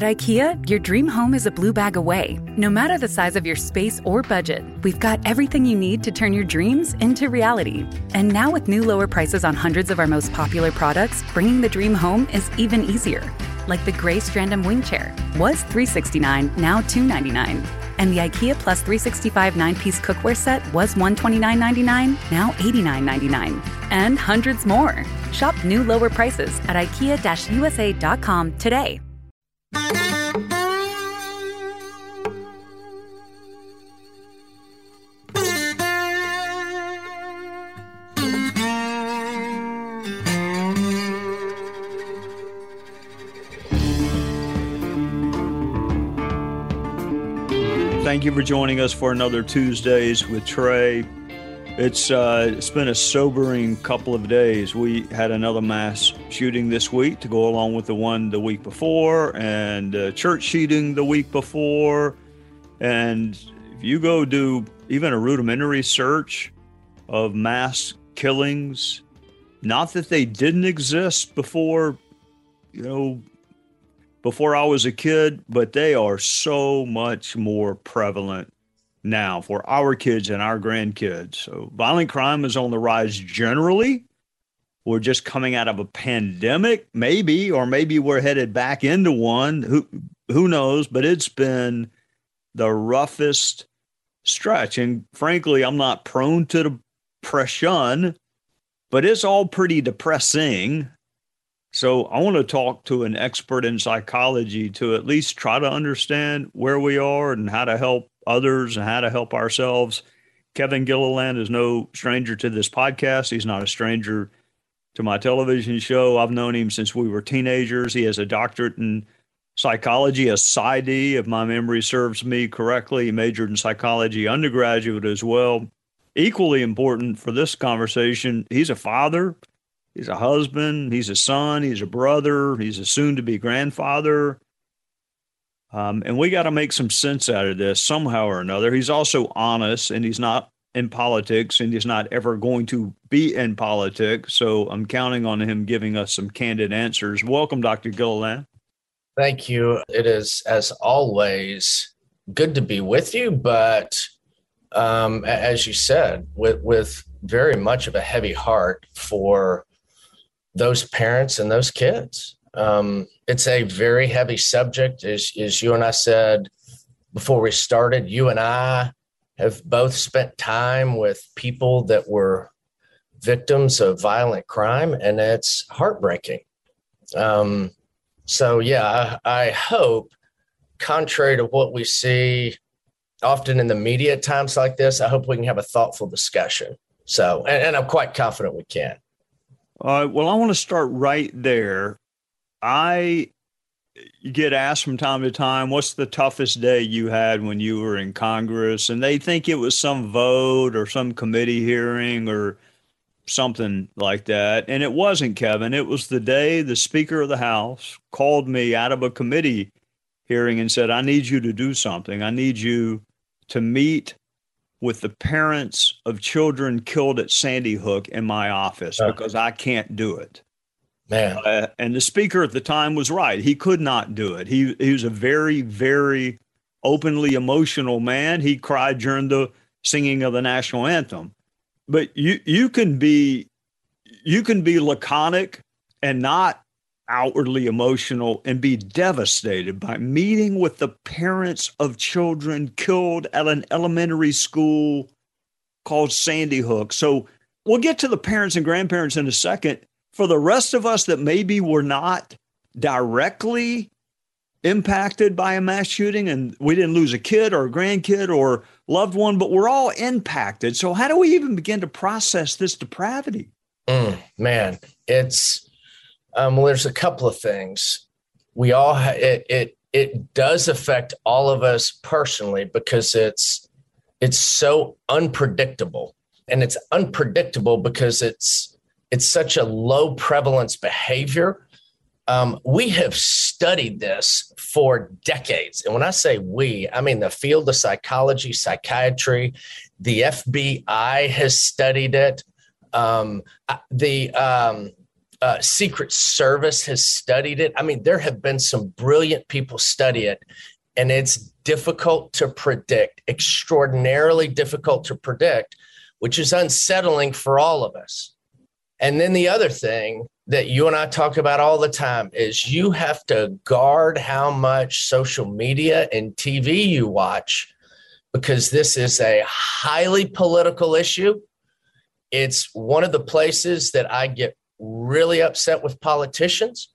At IKEA, your dream home is a blue bag away. No matter the size of your space or budget, we've got everything you need to turn your dreams into reality. And now with new lower prices on hundreds of our most popular products, bringing the dream home is even easier. Like the gray Strandom wing chair was $369, now $299. And the IKEA Plus 365 9-piece cookware set was $129.99, now $89.99. And hundreds more. Shop new lower prices at IKEA-USA.com today. Thank you for joining us for another Tuesdays with Trey. It's been a sobering couple of days. We had another mass shooting this week to go along with the one the week before, and church shooting the week before. And if you go do even a rudimentary search of mass killings, not that they didn't exist before, before I was a kid, but they are so much more prevalent now for our kids and our grandkids. So violent crime is on the rise generally. We're just coming out of a pandemic, maybe we're headed back into one. Who knows? But it's been the roughest stretch. And frankly, I'm not prone to depression, but it's all pretty depressing. So I want to talk to an expert in psychology to at least try to understand where we are and how to help others and how to help ourselves. Kevin Gilliland is no stranger to this podcast. He's not a stranger to my television show. I've known him since we were teenagers. He has a doctorate in psychology, a PsyD, if my memory serves me correctly. He majored in psychology undergraduate as well. Equally important for this conversation, he's a father. He's a husband, he's a son, he's a brother, he's a soon-to-be grandfather. And we got to make some sense out of this somehow or another. He's also honest, and he's not in politics, and he's not ever going to be in politics. So I'm counting on him giving us some candid answers. Welcome, Dr. Gilliland. Thank you. It is, as always, good to be with you, but as you said, with very much of a heavy heart for those parents and those kids. It's a very heavy subject. As you and I said before we started, you and I have both spent time with people that were victims of violent crime, and it's heartbreaking. So, yeah, I hope, contrary to what we see often in the media at times like this, I hope we can have a thoughtful discussion. So, and I'm quite confident we can. Well, I want to start right there. I get asked from time to time, what's the toughest day you had when you were in Congress? And they think it was some vote or some committee hearing or something like that. And it wasn't, Kevin. It was the day the Speaker of the House called me out of a committee hearing and said, I need you to do something. I need you to meet with the parents of children killed at Sandy Hook in my office because I can't do it. Man. And the speaker at the time was right. He could not do it. He was a very, very openly emotional man. He cried during the singing of the national anthem. But you can be laconic and not outwardly emotional and be devastated by meeting with the parents of children killed at an elementary school called Sandy Hook. So we'll get to the parents and grandparents in a second. For the rest of us that maybe were not directly impacted by a mass shooting and we didn't lose a kid or a grandkid or loved one, but we're all impacted. So how do we even begin to process this depravity? Man, it's well, there's a couple of things. We all it does affect all of us personally because it's so unpredictable, and it's unpredictable because it's such a low prevalence behavior. We have studied this for decades. And when I say we, I mean the field of psychology, psychiatry, the FBI has studied it. The Secret Service has studied it. I mean, there have been some brilliant people study it, and it's difficult to predict, extraordinarily difficult to predict, which is unsettling for all of us. And then the other thing that you and I talk about all the time is you have to guard how much social media and TV you watch, because this is a highly political issue. It's one of the places that I get really upset with politicians.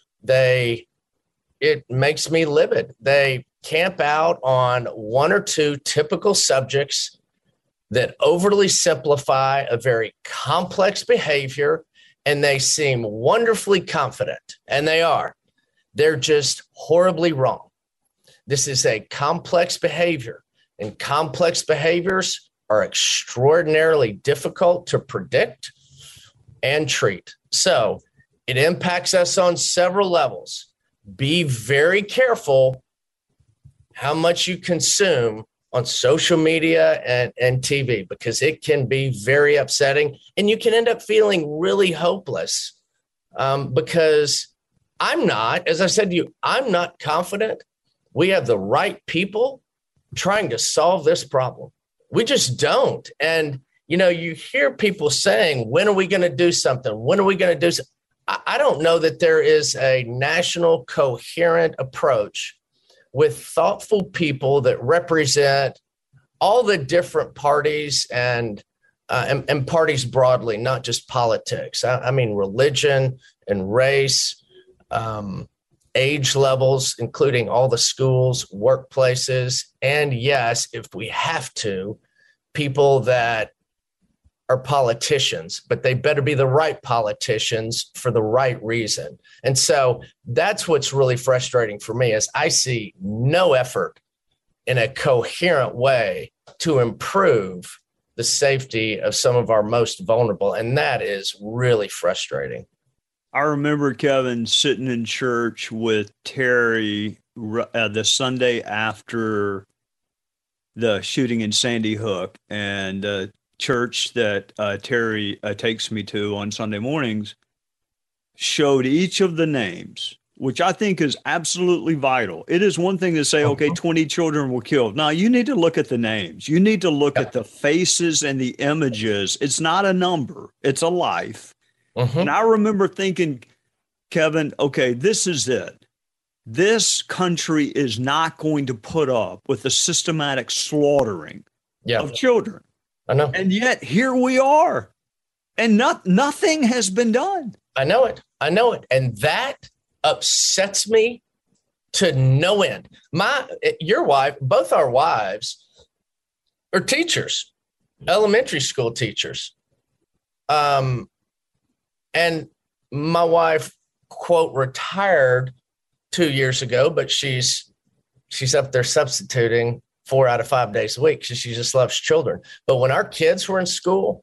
It makes me livid. They camp out on one or two typical subjects that overly simplify a very complex behavior, and they seem wonderfully confident, and they are. They're just horribly wrong. This is a complex behavior, and complex behaviors are extraordinarily difficult to predict and treat. So it impacts us on several levels. Be very careful how much you consume on social media and TV, because it can be very upsetting, and you can end up feeling really hopeless because as I said to you, I'm not confident we have the right people trying to solve this problem. We just don't. And, you hear people saying, when are we going to do something? When are we going to do something? I don't know that there is a national coherent approach with thoughtful people that represent all the different parties and parties broadly, not just politics. I mean, religion and race, age levels, including all the schools, workplaces, and yes, if we have to, people that are politicians, but they better be the right politicians for the right reason. And so that's what's really frustrating for me is I see no effort in a coherent way to improve the safety of some of our most vulnerable. And that is really frustrating. I remember, Kevin, sitting in church with Terry the Sunday after the shooting in Sandy Hook, and church that Terry takes me to on Sunday mornings showed each of the names, which I think is absolutely vital. It is one thing to say, okay, 20 children were killed. Now, you need to look at the names. You need to look at the faces and the images. It's not a number. It's a life. And I remember thinking, Kevin, okay, this is it. This country is not going to put up with the systematic slaughtering of children. I know. And yet here we are. And nothing has been done. I know it. And that upsets me to no end. Your wife, both our wives are teachers, elementary school teachers. And my wife, quote, retired 2 years ago, but she's up there substituting 4 out of 5 days a week. She just loves children. But when our kids were in school,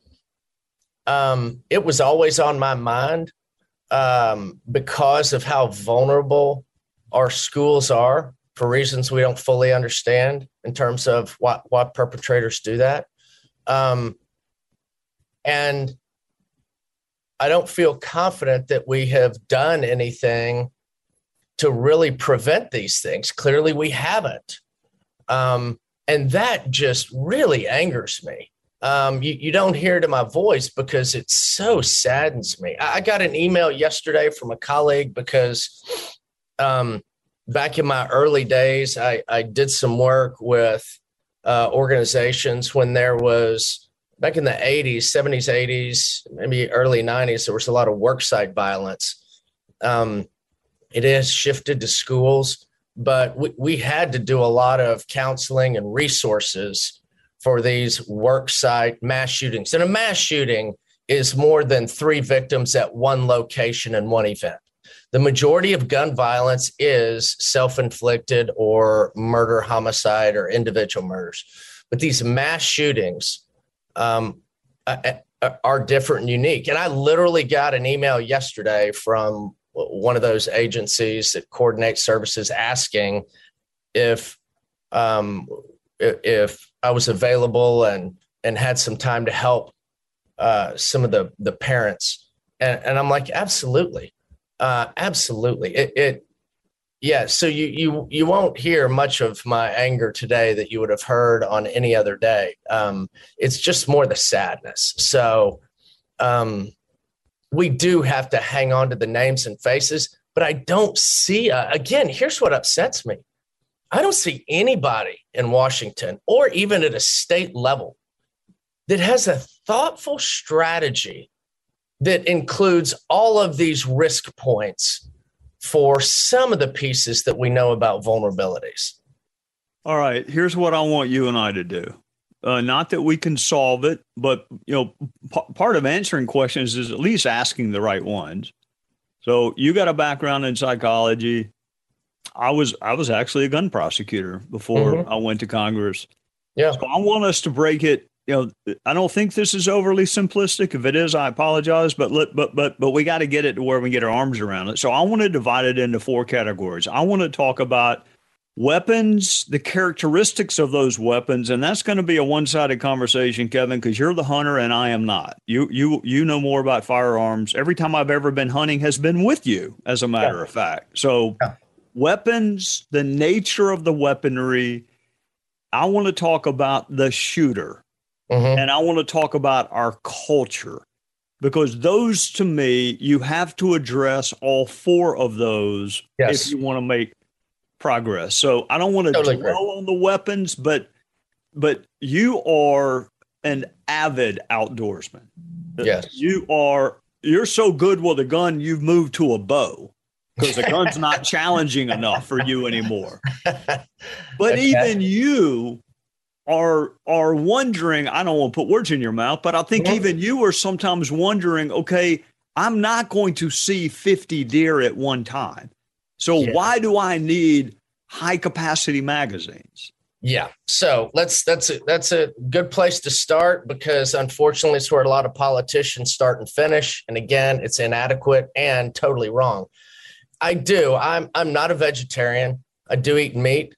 it was always on my mind because of how vulnerable our schools are for reasons we don't fully understand in terms of why perpetrators do that. And I don't feel confident that we have done anything to really prevent these things. Clearly, we haven't. And that just really angers me. You don't hear it in my voice because it so saddens me. I got an email yesterday from a colleague because back in my early days, I did some work with organizations when there was, back in the 80s, 70s, 80s, maybe early 90s, there was a lot of worksite violence. It has shifted to schools, but we had to do a lot of counseling and resources for these worksite mass shootings. And a mass shooting is more than 3 victims at one location in one event. The majority of gun violence is self-inflicted or murder, homicide, or individual murders. But these mass shootings are different and unique. And I literally got an email yesterday from one of those agencies that coordinate services asking if I was available and had some time to help some of the parents And I'm like, absolutely. Absolutely. Yeah. So you won't hear much of my anger today that you would have heard on any other day. It's just more the sadness. So we do have to hang on to the names and faces, but I don't see, again, here's what upsets me. I don't see anybody in Washington or even at a state level that has a thoughtful strategy that includes all of these risk points for some of the pieces that we know about vulnerabilities. All right, here's what I want you and I to do. Not that we can solve it, but part of answering questions is at least asking the right ones. So you got a background in psychology. I was actually a gun prosecutor before I went to Congress. Yeah. So I want us to break it. I don't think this is overly simplistic. If it is, I apologize, but we got to get it to where we get our arms around it. So I want to divide it into 4 categories. I want to talk about weapons, the characteristics of those weapons, and that's going to be a one-sided conversation, Kevin, because you're the hunter and I am not. You know more about firearms. Every time I've ever been hunting has been with you, as a matter of fact. So weapons, the nature of the weaponry. I want to talk about the shooter. And I want to talk about our culture, because those, to me, you have to address all 4 of those if you want to make progress. So I don't want to dwell on the weapons, but you are an avid outdoorsman. Yes. You're so good with a gun, you've moved to a bow because the gun's not challenging enough for you anymore. But even you are wondering, I don't want to put words in your mouth, but I think even you are sometimes wondering, okay, I'm not going to see 50 deer at one time. So why do I need high capacity magazines? Yeah. So that's a good place to start, because unfortunately it's where a lot of politicians start and finish. And again, it's inadequate and totally wrong. I'm not a vegetarian. I do eat meat.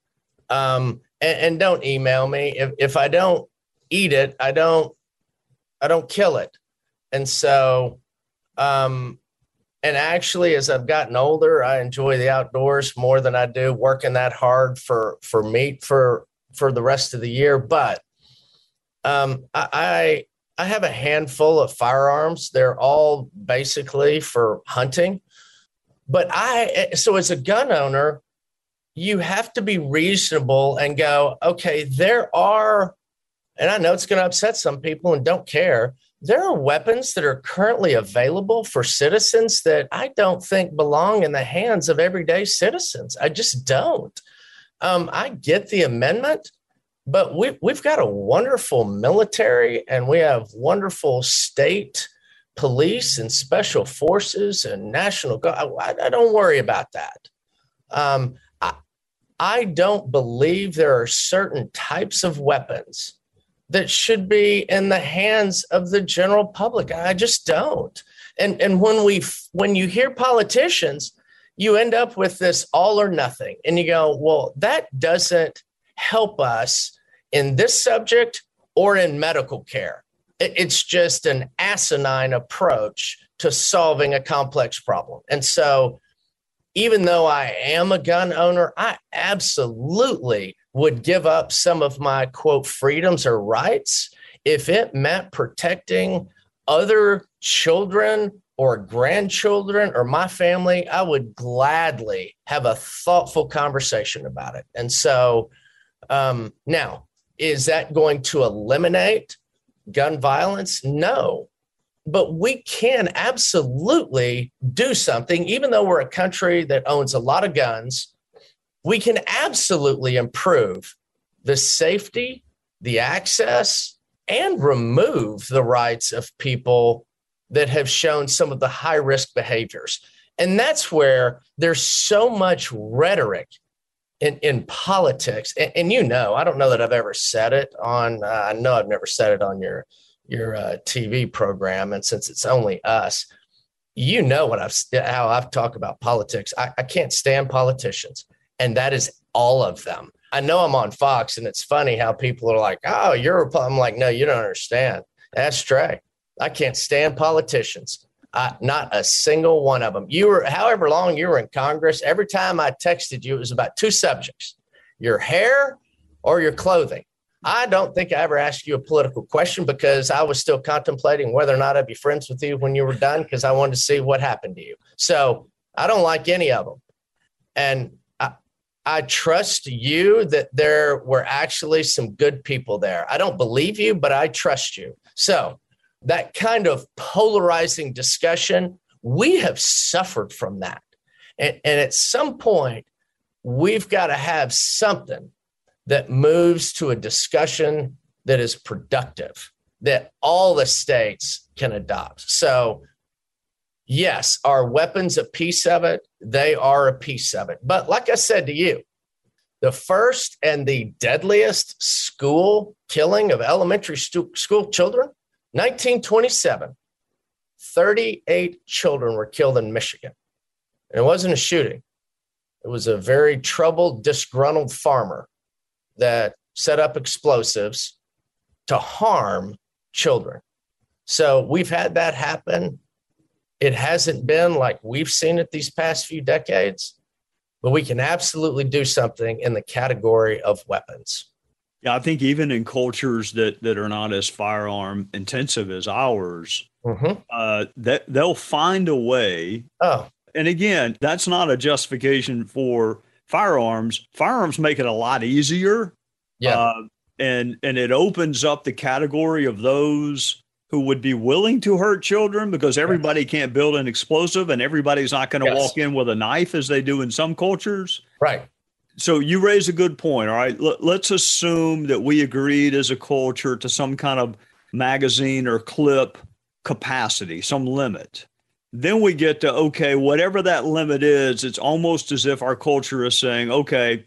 And don't email me. If I don't eat it, I don't kill it. And so, and actually, as I've gotten older, I enjoy the outdoors more than I do working that hard for meat for the rest of the year. But I have a handful of firearms. They're all basically for hunting. But so as a gun owner, you have to be reasonable and go, okay, there are, and I know it's going to upset some people and don't care, there are weapons that are currently available for citizens that I don't think belong in the hands of everyday citizens. I just don't. I get the amendment, but we've got a wonderful military, and we have wonderful state police and special forces and national guard. I don't worry about that. I don't believe there are certain types of weapons that should be in the hands of the general public. I just don't. And when you hear politicians, you end up with this all or nothing. And you go, well, that doesn't help us in this subject or in medical care. It's just an asinine approach to solving a complex problem. And so even though I am a gun owner, I absolutely would give up some of my, quote, freedoms or rights if it meant protecting other children or grandchildren or my family. I would gladly have a thoughtful conversation about it. And so now, is that going to eliminate gun violence? No. But we can absolutely do something. Even though we're a country that owns a lot of guns, we can absolutely improve the safety, the access, and remove the rights of people that have shown some of the high-risk behaviors. And that's where there's so much rhetoric in politics. And I don't know that I've ever said it on, I know I've never said it on your TV program. And since it's only us, how I've talked about politics. I can't stand politicians, and that is all of them. I know I'm on Fox, and it's funny how people are like, oh, you're a Republican. I'm like, no, you don't understand. That's Trey. I can't stand politicians. Not a single one of them. You were, however long you were in Congress, every time I texted you, it was about two subjects: your hair or your clothing. I don't think I ever asked you a political question because I was still contemplating whether or not I'd be friends with you when you were done, because I wanted to see what happened to you. So I don't like any of them. And I trust you that there were actually some good people there. I don't believe you, but I trust you. So that kind of polarizing discussion, we have suffered from that. And at some point, we've got to have something that moves to a discussion that is productive, that all the states can adopt. So yes, are weapons a piece of it? They are a piece of it. But like I said to you, the first and the deadliest school killing of elementary school children, 1927, 38 children were killed in Michigan. And it wasn't a shooting. It was a very troubled, disgruntled farmer that set up explosives to harm children. So we've had that happen. It hasn't been like we've seen it these past few decades, but we can absolutely do something in the category of weapons. Yeah, I think even in cultures that are not as firearm intensive as ours, that they'll find a way. Oh, and again, that's not a justification for firearms. Firearms make it a lot easier. Yeah. And it opens up the category of those who would be willing to hurt children, because everybody can't build an explosive and everybody's not going to walk in with a knife as they do in some cultures. Right. So you raise a good point. All right. Let's assume that we agreed as a culture to some kind of magazine or clip capacity, some limit. Then we get to, okay, whatever that limit is, it's almost as if our culture is saying, okay,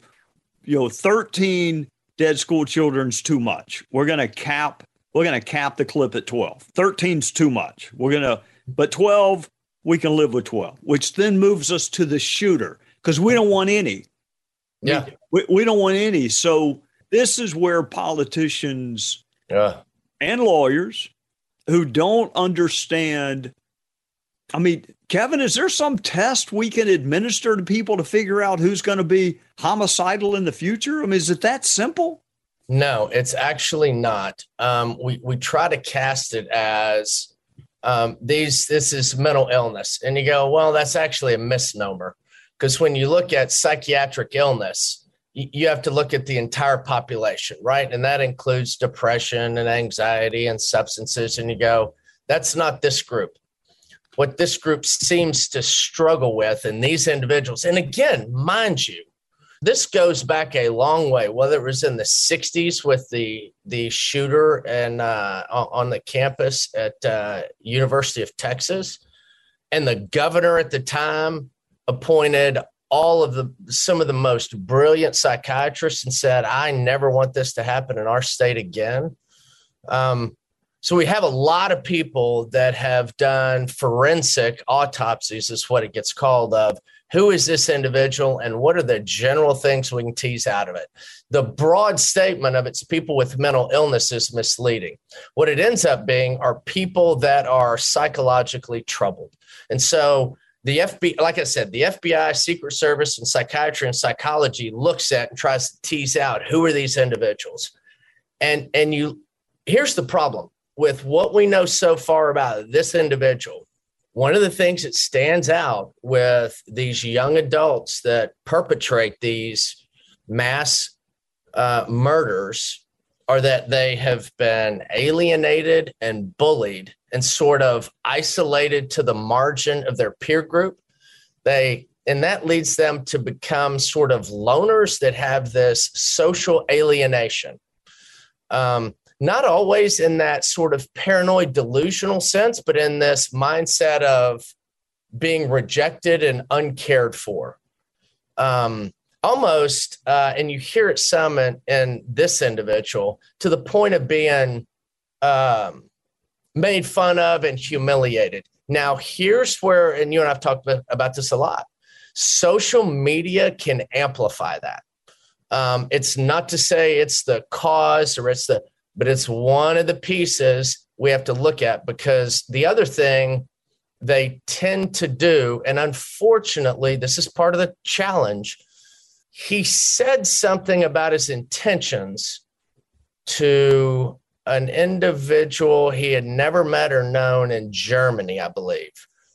13 dead school children's too much. We're going to cap the clip at 12. 13's too much. But 12, we can live with 12, which then moves us to the shooter, because we don't want any. Yeah. We don't want any. So this is where politicians and lawyers who don't understand. I mean, Kevin, is there some test we can administer to people to figure out who's going to be homicidal in the future? I mean, is it that simple? No, it's actually not. We try to cast it as this is mental illness. And you go, well, that's actually a misnomer. Because when you look at psychiatric illness, you have to look at the entire population, right? And that includes depression and anxiety and substances. And you go, that's not this group. What this group seems to struggle with in these individuals. And again, mind you, this goes back a long way, whether it was in the 60s with the shooter and on the campus at University of Texas, and the governor at the time appointed some of the most brilliant psychiatrists and said, I never want this to happen in our state again. So we have a lot of people that have done forensic autopsies, is what it gets called, of who is this individual and what are the general things we can tease out of it. The broad statement of it's people with mental illness is misleading. What it ends up being are people that are psychologically troubled. And so the FBI, like I said, the FBI, Secret Service, and psychiatry and psychology looks at and tries to tease out who are these individuals. And here's the problem with what we know so far about this individual. One of the things that stands out with these young adults that perpetrate these mass murders are that they have been alienated and bullied and sort of isolated to the margin of their peer group. And that leads them to become sort of loners that have this social alienation. Not always in that sort of paranoid delusional sense, but in this mindset of being rejected and uncared for. Almost, and you hear it some in this individual, to the point of being made fun of and humiliated. Now, here's where, and you and I've talked about this a lot, social media can amplify that. It's not to say it's the cause but it's one of the pieces we have to look at, because the other thing they tend to do, and unfortunately, this is part of the challenge. He said something about his intentions to an individual he had never met or known in Germany, I believe.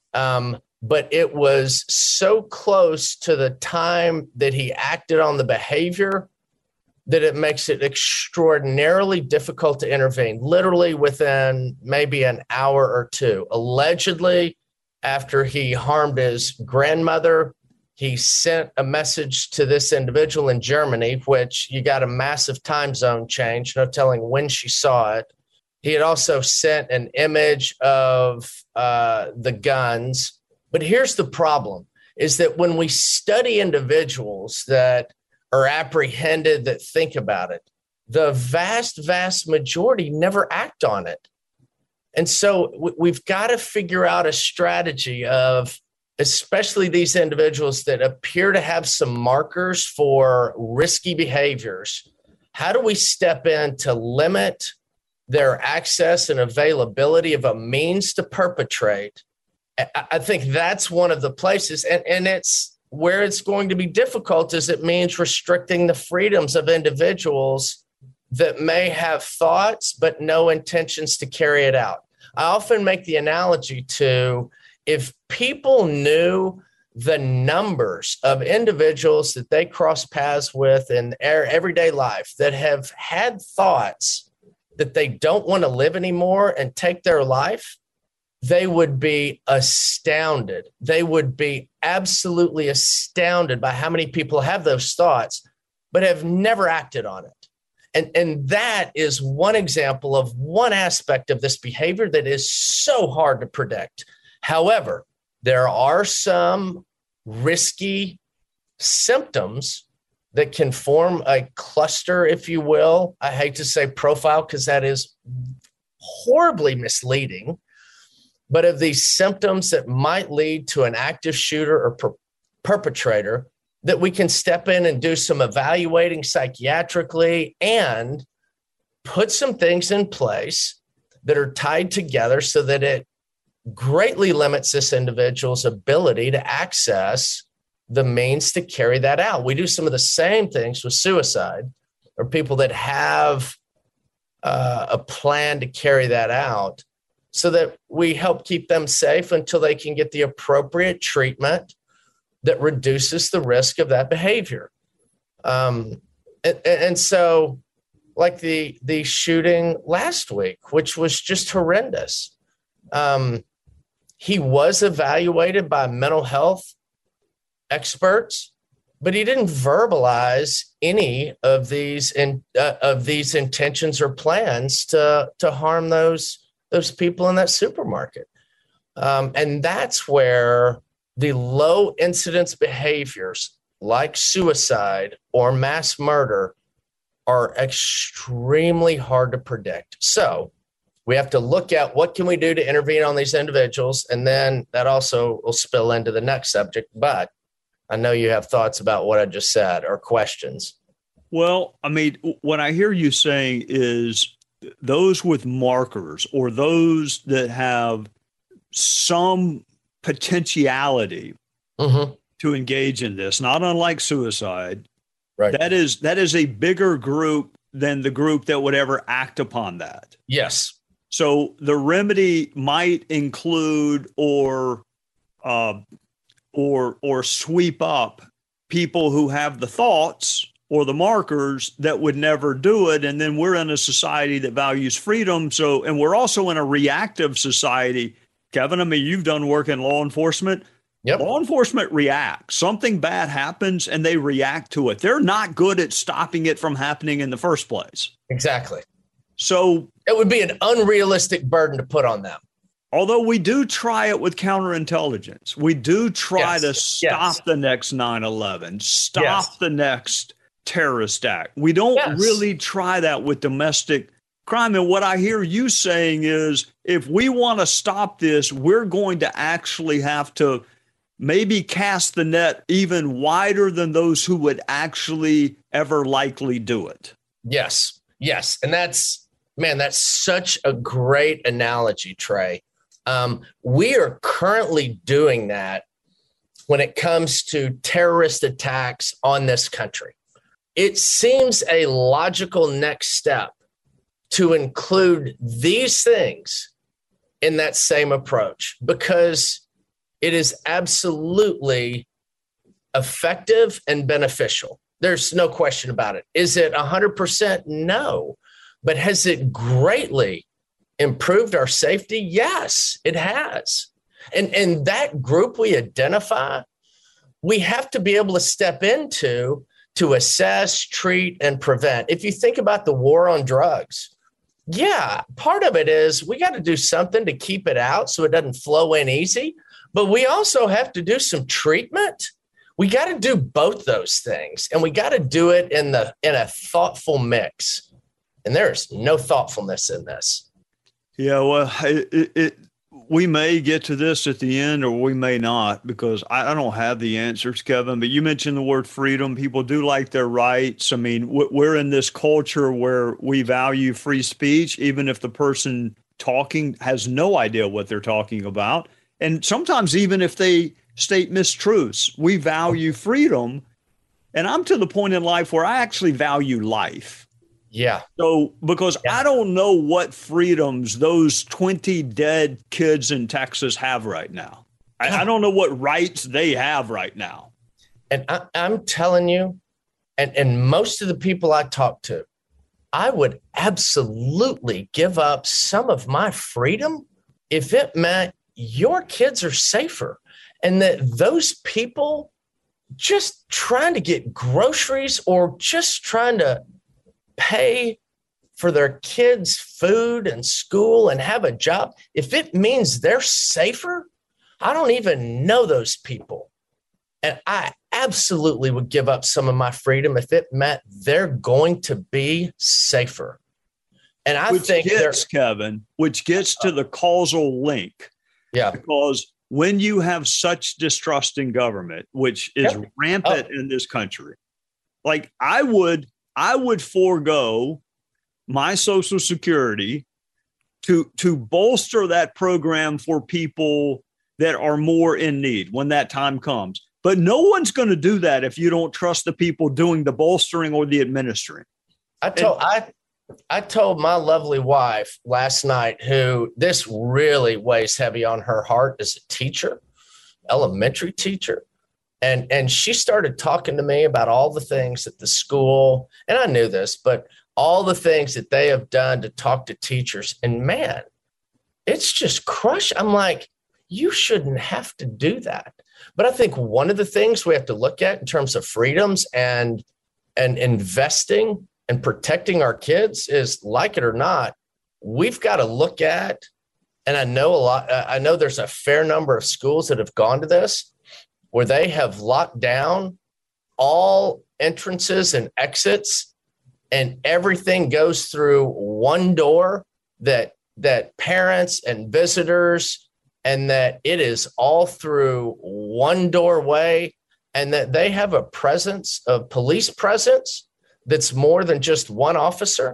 But it was so close to the time that he acted on the behavior that it makes it extraordinarily difficult to intervene, literally within maybe an hour or two. Allegedly, after he harmed his grandmother, he sent a message to this individual in Germany, which you got a massive time zone change, no telling when she saw it. He had also sent an image of the guns. But here's the problem, is that when we study individuals that are apprehended, that think about it, the vast, vast majority never act on it. And so we've got to figure out a strategy of, especially these individuals that appear to have some markers for risky behaviors, how do we step in to limit their access and availability of a means to perpetrate? I think that's one of the places, and it's where it's going to be difficult, is it means restricting the freedoms of individuals that may have thoughts but no intentions to carry it out. I often make the analogy to, if people knew the numbers of individuals that they cross paths with in their everyday life that have had thoughts that they don't want to live anymore and take their life, they would be astounded. They would be absolutely astounded by how many people have those thoughts, but have never acted on it. And that is one example of one aspect of this behavior that is so hard to predict. However, there are some risky symptoms that can form a cluster, if you will. I hate to say profile because that is horribly misleading. But of these symptoms that might lead to an active shooter or perpetrator, that we can step in and do some evaluating psychiatrically and put some things in place that are tied together so that it greatly limits this individual's ability to access the means to carry that out. We do some of the same things with suicide, or people that have a plan to carry that out, so that we help keep them safe until they can get the appropriate treatment that reduces the risk of that behavior. And so, like the shooting last week, which was just horrendous. He was evaluated by mental health experts, but he didn't verbalize any of these intentions or plans to harm those people in that supermarket. And that's where the low incidence behaviors like suicide or mass murder are extremely hard to predict. So we have to look at what can we do to intervene on these individuals, and then that also will spill into the next subject. But I know you have thoughts about what I just said or questions. Well, I mean, what I hear you saying is those with markers, or those that have some potentiality to engage in this, not unlike suicide, right? That is a bigger group than the group that would ever act upon that. Yes. So the remedy might include or sweep up people who have the thoughts or the markers that would never do it. And then we're in a society that values freedom. So, and we're also in a reactive society. Kevin, I mean, you've done work in law enforcement. Yep. Law enforcement reacts. Something bad happens and they react to it. They're not good at stopping it from happening in the first place. Exactly. So it would be an unrealistic burden to put on them. Although we do try it with counterintelligence. We do try to stop the next 9/11, stop the next terrorist act. We don't really try that with domestic crime. And what I hear you saying is, if we want to stop this, we're going to actually have to maybe cast the net even wider than those who would actually ever likely do it. Yes. And that's such a great analogy, Trey. We are currently doing that when it comes to terrorist attacks on this country. It seems a logical next step to include these things in that same approach, because it is absolutely effective and beneficial. There's no question about it. Is it 100%? No. But has it greatly improved our safety? Yes, it has. And that group we identify, we have to be able to step into to assess, treat, and prevent. If you think about the war on drugs, yeah, part of it is we got to do something to keep it out so it doesn't flow in easy. But we also have to do some treatment. We got to do both those things, and we got to do it in a thoughtful mix. And there's no thoughtfulness in this. Yeah, well, we may get to this at the end, or we may not, because I don't have the answers, Kevin. But you mentioned the word freedom. People do like their rights. I mean, we're in this culture where we value free speech, even if the person talking has no idea what they're talking about. And sometimes even if they state mistruths, we value freedom. And I'm to the point in life where I actually value life. Yeah. So, because I don't know what freedoms those 20 dead kids in Texas have right now. I don't know what rights they have right now. And I'm telling you, and most of the people I talk to, I would absolutely give up some of my freedom if it meant your kids are safer, and that those people just trying to get groceries or just trying to pay for their kids' food and school and have a job, if it means they're safer, I don't even know those people. And I absolutely would give up some of my freedom if it meant they're going to be safer. And I think Kevin, which gets to the causal link. Yeah. Because when you have such distrust in government, which is rampant in this country, like I would forego my Social Security to bolster that program for people that are more in need when that time comes. But no one's going to do that if you don't trust the people doing the bolstering or the administering. I told my lovely wife last night, who this really weighs heavy on her heart as a teacher, elementary teacher. And she started talking to me about all the things that the school, and I knew this, but all the things that they have done to talk to teachers. And man, it's just crushed. I'm like, you shouldn't have to do that. But I think one of the things we have to look at in terms of freedoms and investing and protecting our kids is, like it or not, we've got to look at, and I know there's a fair number of schools that have gone to this, where they have locked down all entrances and exits, and everything goes through one door that parents and visitors, and that it is all through one doorway, and that they have a police presence that's more than just one officer.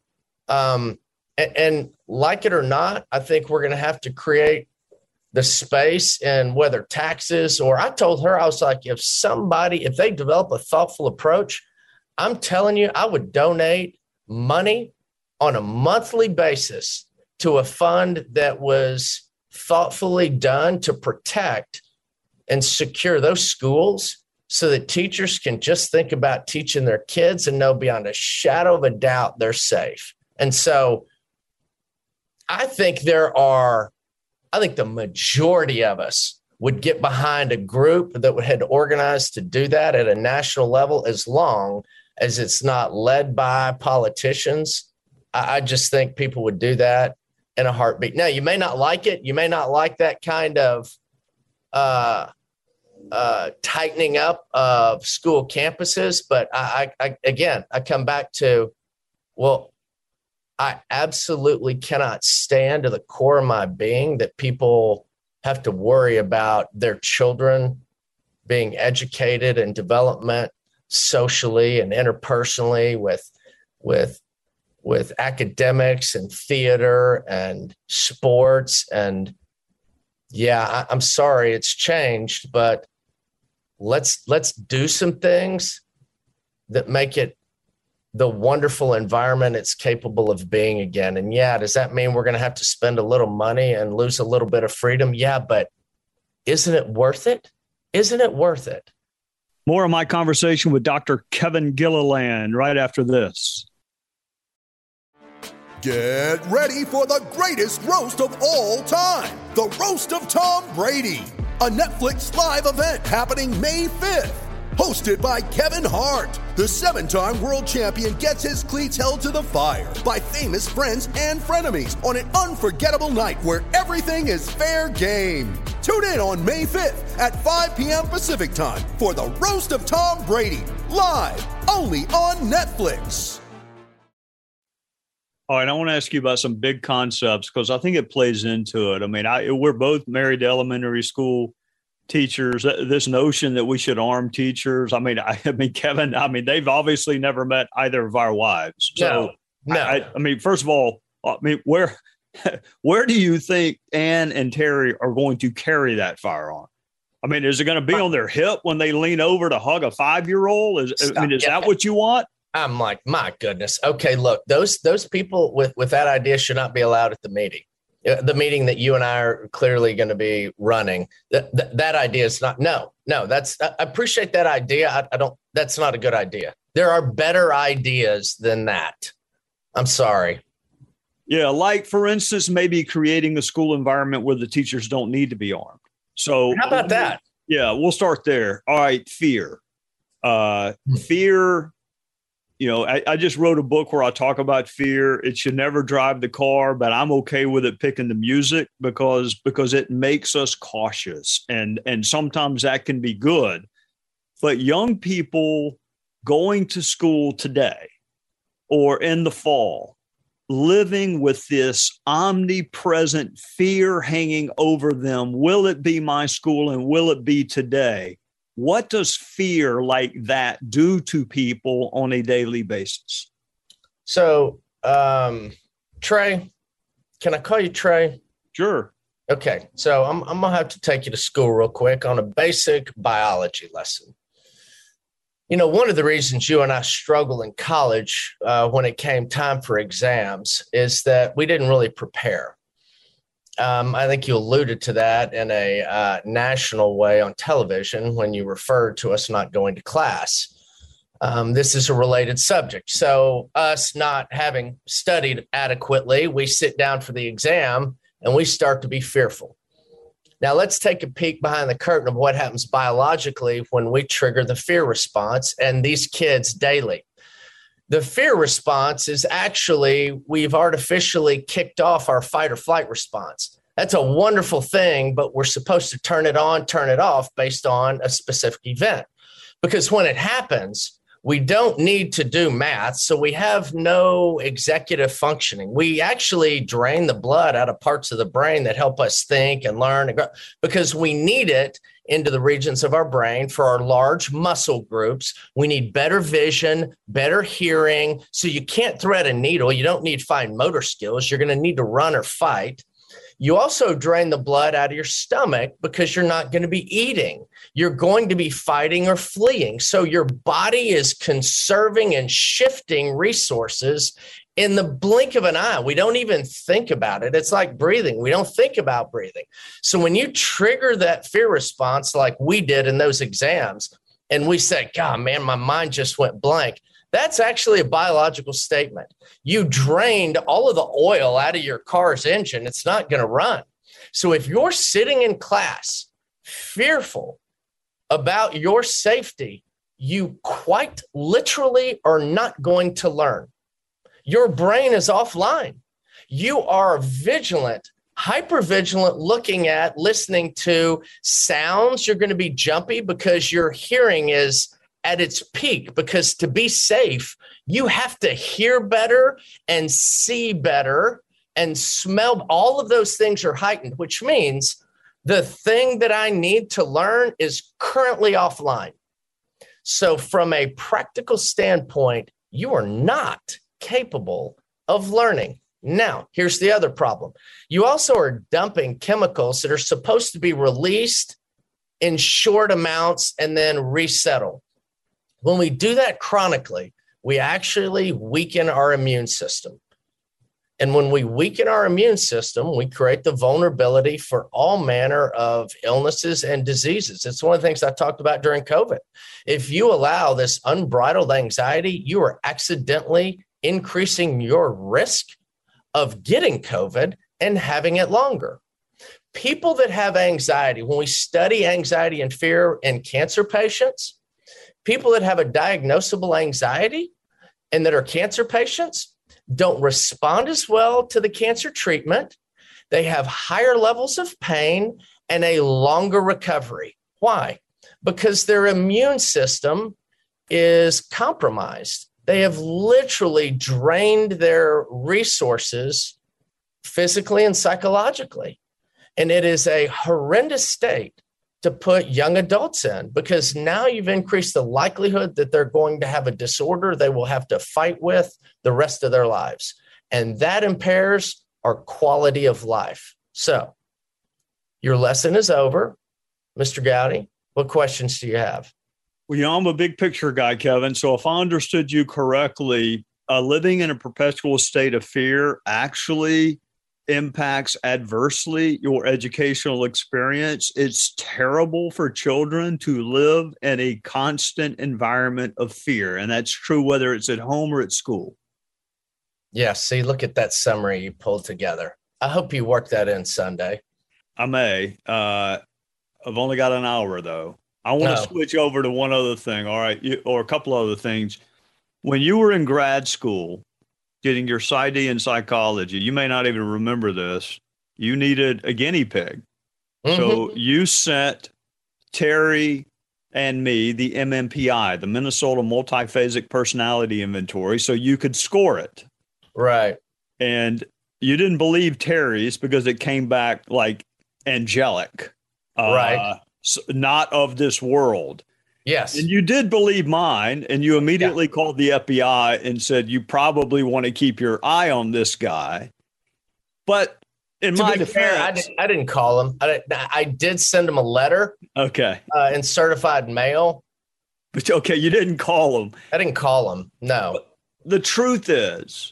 And like it or not, I think we're going to have to create the space, and whether taxes, or I told her, I was like, if they develop a thoughtful approach, I'm telling you, I would donate money on a monthly basis to a fund that was thoughtfully done to protect and secure those schools, so that teachers can just think about teaching their kids and know beyond a shadow of a doubt they're safe. And so I think the majority of us would get behind a group that had organized to do that at a national level, as long as it's not led by politicians. I just think people would do that in a heartbeat. Now, you may not like it. You may not like that kind of tightening up of school campuses. But I come back to, well, I absolutely cannot stand to the core of my being that people have to worry about their children being educated and development socially and interpersonally with academics and theater and sports and Yeah, I'm sorry it's changed, but let's do some things that make it the wonderful environment it's capable of being again. And yeah, does that mean we're going to have to spend a little money and lose a little bit of freedom? Yeah, but isn't it worth it? Isn't it worth it? More of my conversation with Dr. Kevin Gilliland right after this. Get ready for the greatest roast of all time, the Roast of Tom Brady, a Netflix live event happening May 5th. Hosted by Kevin Hart, the 7-time world champion gets his cleats held to the fire by famous friends and frenemies on an unforgettable night where everything is fair game. Tune in on May 5th at 5 p.m. Pacific time for the Roast of Tom Brady, live only on Netflix. All right, I want to ask you about some big concepts because I think it plays into it. I mean, we're both married to elementary school teachers. This notion that we should arm teachers. I mean, Kevin. I mean, they've obviously never met either of our wives. So, no. I mean, first of all, where do you think Ann and Terry are going to carry that firearm? I mean, is it going to be on their hip when they lean over to hug a 5-year-old? Is that what you want? I'm like, my goodness. Okay, look, those people with that idea should not be allowed at the meeting. The meeting that you and I are clearly going to be running. That idea is not. No. I appreciate that idea. I don't. That's not a good idea. There are better ideas than that. I'm sorry. Yeah, like for instance, maybe creating a school environment where the teachers don't need to be armed. So how about that? Yeah, we'll start there. All right, fear. Fear. You know, I just wrote a book where I talk about fear. It should never drive the car, but I'm okay with it picking the music because it makes us cautious. And sometimes that can be good. But young people going to school today or in the fall, living with this omnipresent fear hanging over them. Will it be my school and will it be today? What does fear like that do to people on a daily basis? So, Trey, can I call you Trey? Sure. Okay. So I'm going to have to take you to school real quick on a basic biology lesson. You know, one of the reasons you and I struggle in college when it came time for exams is that we didn't really prepare. I think you alluded to that in a national way on television when you referred to us not going to class. This is a related subject. So us not having studied adequately, we sit down for the exam and we start to be fearful. Now let's take a peek behind the curtain of what happens biologically when we trigger the fear response and these kids daily. The fear response is actually, we've artificially kicked off our fight or flight response. That's a wonderful thing, but we're supposed to turn it on, turn it off based on a specific event. Because when it happens, we don't need to do math, so we have no executive functioning. We actually drain the blood out of parts of the brain that help us think and learn and grow, because we need it into the regions of our brain for our large muscle groups. We need better vision, better hearing. So you can't thread a needle. You don't need fine motor skills. You're going to need to run or fight. You also drain the blood out of your stomach because you're not going to be eating. You're going to be fighting or fleeing. So your body is conserving and shifting resources in the blink of an eye. We don't even think about it. It's like breathing. We don't think about breathing. So when you trigger that fear response like we did in those exams, and we say, God, man, my mind just went blank, that's actually a biological statement. You drained all of the oil out of your car's engine. It's not going to run. So if you're sitting in class fearful about your safety, you quite literally are not going to learn. Your brain is offline. You are vigilant, hypervigilant, looking at, listening to sounds. You're going to be jumpy because your hearing is at its peak, because to be safe, you have to hear better and see better and smell. All of those things are heightened, which means the thing that I need to learn is currently offline. So from a practical standpoint, you are not capable of learning. Now, here's the other problem. You also are dumping chemicals that are supposed to be released in short amounts and then resettle. When we do that chronically, we actually weaken our immune system. And when we weaken our immune system, we create the vulnerability for all manner of illnesses and diseases. It's one of the things I talked about during COVID. If you allow this unbridled anxiety, you are accidentally increasing your risk of getting COVID and having it longer. People that have anxiety, when we study anxiety and fear in cancer patients, people that have a diagnosable anxiety and that are cancer patients don't respond as well to the cancer treatment. They have higher levels of pain and a longer recovery. Why? Because their immune system is compromised. They have literally drained their resources physically and psychologically. And it is a horrendous state to put young adults in, because now you've increased the likelihood that they're going to have a disorder they will have to fight with the rest of their lives. And that impairs our quality of life. So your lesson is over. Mr. Gowdy, what questions do you have? Well, I'm a big picture guy, Kevin. So if I understood you correctly, living in a perpetual state of fear actually impacts adversely your educational experience. It's terrible for children to live in a constant environment of fear. And that's true whether it's at home or at school. Yeah, see, look at that summary you pulled together. I hope you work that in Sunday. I may. I've only got an hour, though. I want to switch over to one other thing, all right, or a couple other things. When you were in grad school, getting your PsyD in psychology, you may not even remember this. You needed a guinea pig. Mm-hmm. So you sent Terry and me the MMPI, the Minnesota Multiphasic Personality Inventory, so you could score it. Right. And you didn't believe Terry's because it came back like angelic. Right. Not of this world. Yes. And you did believe mine, and you immediately called the FBI and said, you probably want to keep your eye on this guy. But in my defense, I didn't call him. I did send him a letter. Okay. In certified mail. But okay, you didn't call him. I didn't call him. No. But the truth is,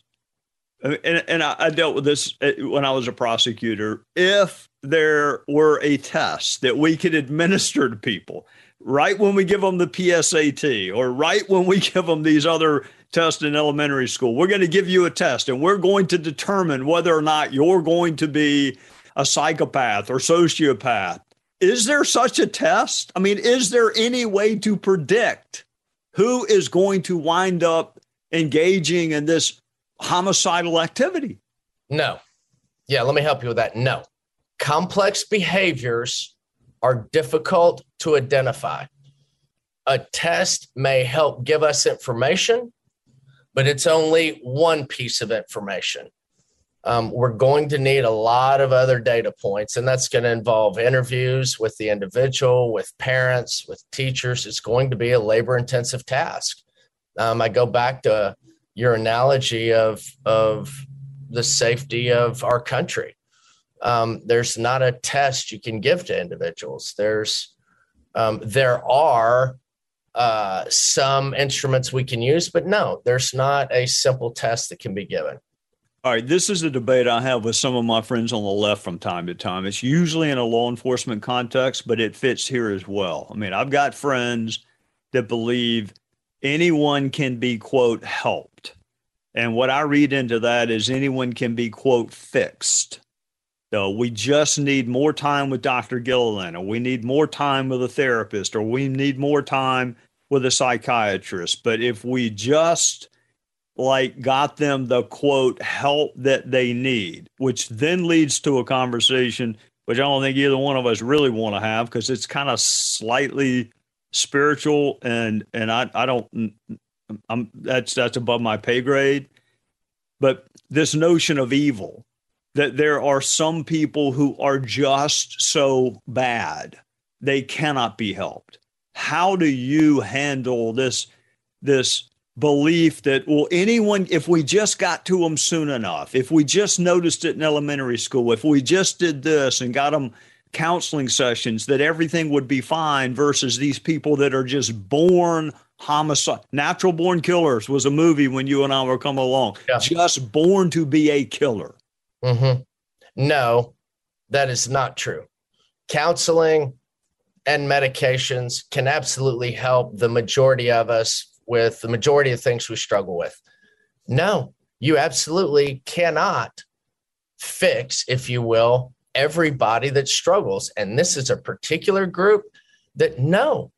and I dealt with this when I was a prosecutor, if there were a test that we could administer to people right when we give them the PSAT or right when we give them these other tests in elementary school, we're going to give you a test and we're going to determine whether or not you're going to be a psychopath or sociopath. Is there such a test? I mean, is there any way to predict who is going to wind up engaging in this homicidal activity? No. Yeah, let me help you with that. No. Complex behaviors are difficult to identify. A test may help give us information, but it's only one piece of information. We're going to need a lot of other data points, and that's going to involve interviews with the individual, with parents, with teachers. It's going to be a labor-intensive task. I go back to your analogy of the safety of our country. There's not a test you can give to individuals. There are some instruments we can use, but no, there's not a simple test that can be given. All right, this is a debate I have with some of my friends on the left from time to time. It's usually in a law enforcement context, but it fits here as well. I mean, I've got friends that believe anyone can be, quote, helped. And what I read into that is anyone can be, quote, fixed. So we just need more time with Dr. Gilliland, or we need more time with a therapist, or we need more time with a psychiatrist. But if we just got them the, quote, help that they need, which then leads to a conversation, which I don't think either one of us really want to have because it's kind of slightly spiritual and that's above my pay grade. But this notion of evil, that there are some people who are just so bad, they cannot be helped. How do you handle this belief that, well, anyone, if we just got to them soon enough, if we just noticed it in elementary school, if we just did this and got them counseling sessions, that everything would be fine, versus these people that are just born homicide. Natural Born Killers was a movie when you and I were coming along. Yeah. Just born to be a killer. Mm-hmm. No, that is not true. Counseling and medications can absolutely help the majority of us with the majority of things we struggle with. No, you absolutely cannot fix, if you will, everybody that struggles. And this is a particular group that, no,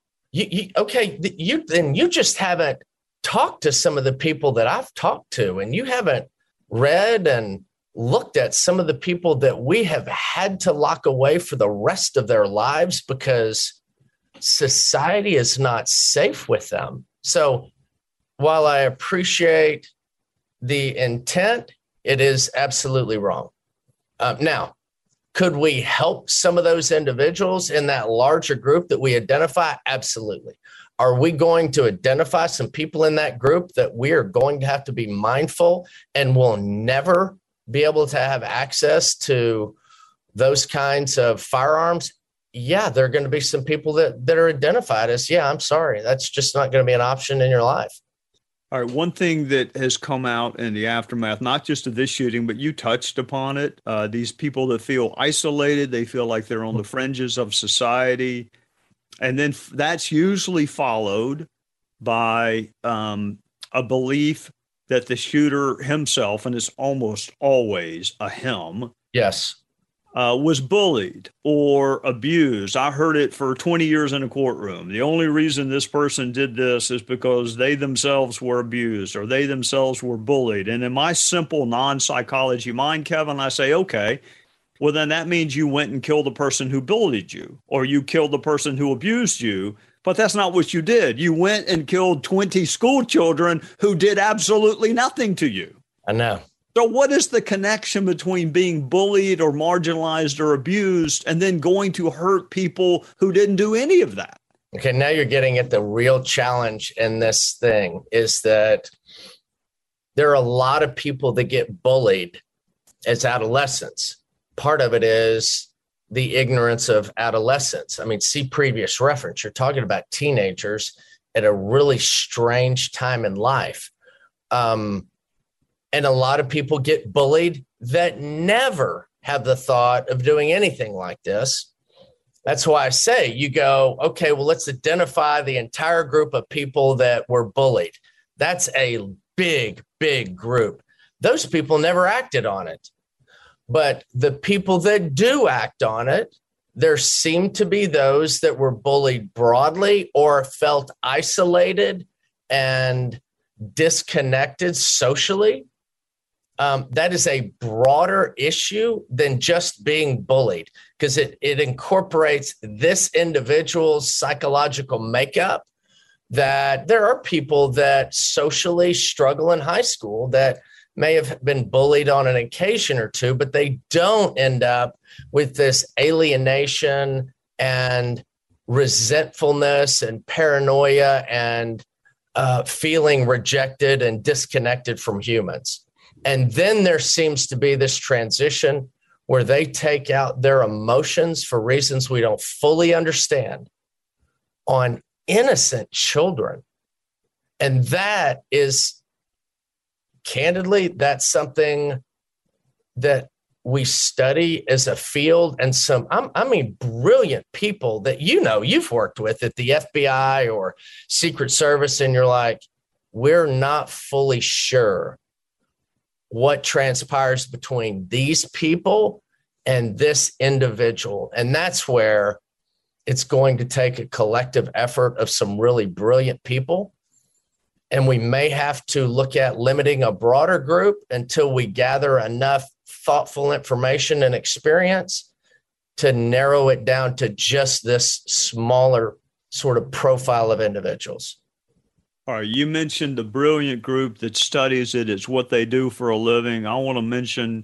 you just haven't talked to some of the people that I've talked to, and you haven't read and looked at some of the people that we have had to lock away for the rest of their lives because society is not safe with them. So while I appreciate the intent, it is absolutely wrong. Now, could we help some of those individuals in that larger group that we identify? Absolutely. Are we going to identify some people in that group that we are going to have to be mindful and will never be able to have access to those kinds of firearms? Yeah, there are going to be some people that are identified as, yeah, I'm sorry, that's just not going to be an option in your life. All right. One thing that has come out in the aftermath, not just of this shooting, but you touched upon it, these people that feel isolated, they feel like they're on the fringes of society. And then that's usually followed by a belief that the shooter himself, and it's almost always a him, yes, was bullied or abused. I heard it for 20 years in a courtroom. The only reason this person did this is because they themselves were abused or they themselves were bullied. And in my simple non-psychology mind, Kevin, I say, okay, well, then that means you went and killed the person who bullied you, or you killed the person who abused you. But that's not what you did. You went and killed 20 school children who did absolutely nothing to you. I know. So what is the connection between being bullied or marginalized or abused and then going to hurt people who didn't do any of that? Okay, now you're getting at the real challenge in this thing, is that there are a lot of people that get bullied as adolescents. Part of it is the ignorance of adolescence. I mean, see previous reference. You're talking about teenagers at a really strange time in life. And a lot of people get bullied that never have the thought of doing anything like this. That's why I say you go, okay, well, let's identify the entire group of people that were bullied. That's a big, big group. Those people never acted on it. But the people that do act on it, there seem to be those that were bullied broadly or felt isolated and disconnected socially. That is a broader issue than just being bullied, because it incorporates this individual's psychological makeup, that there are people that socially struggle in high school that may have been bullied on an occasion or two, but they don't end up with this alienation and resentfulness and paranoia and feeling rejected and disconnected from humans. And then there seems to be this transition where they take out their emotions for reasons we don't fully understand on innocent children. And that is, candidly, that's something that we study as a field, and brilliant people that you've worked with at the FBI or Secret Service, and you're like, we're not fully sure what transpires between these people and this individual. And that's where it's going to take a collective effort of some really brilliant people. And we may have to look at limiting a broader group until we gather enough thoughtful information and experience to narrow it down to just this smaller sort of profile of individuals. All right, you mentioned the brilliant group that studies it. It's what they do for a living. I want to mention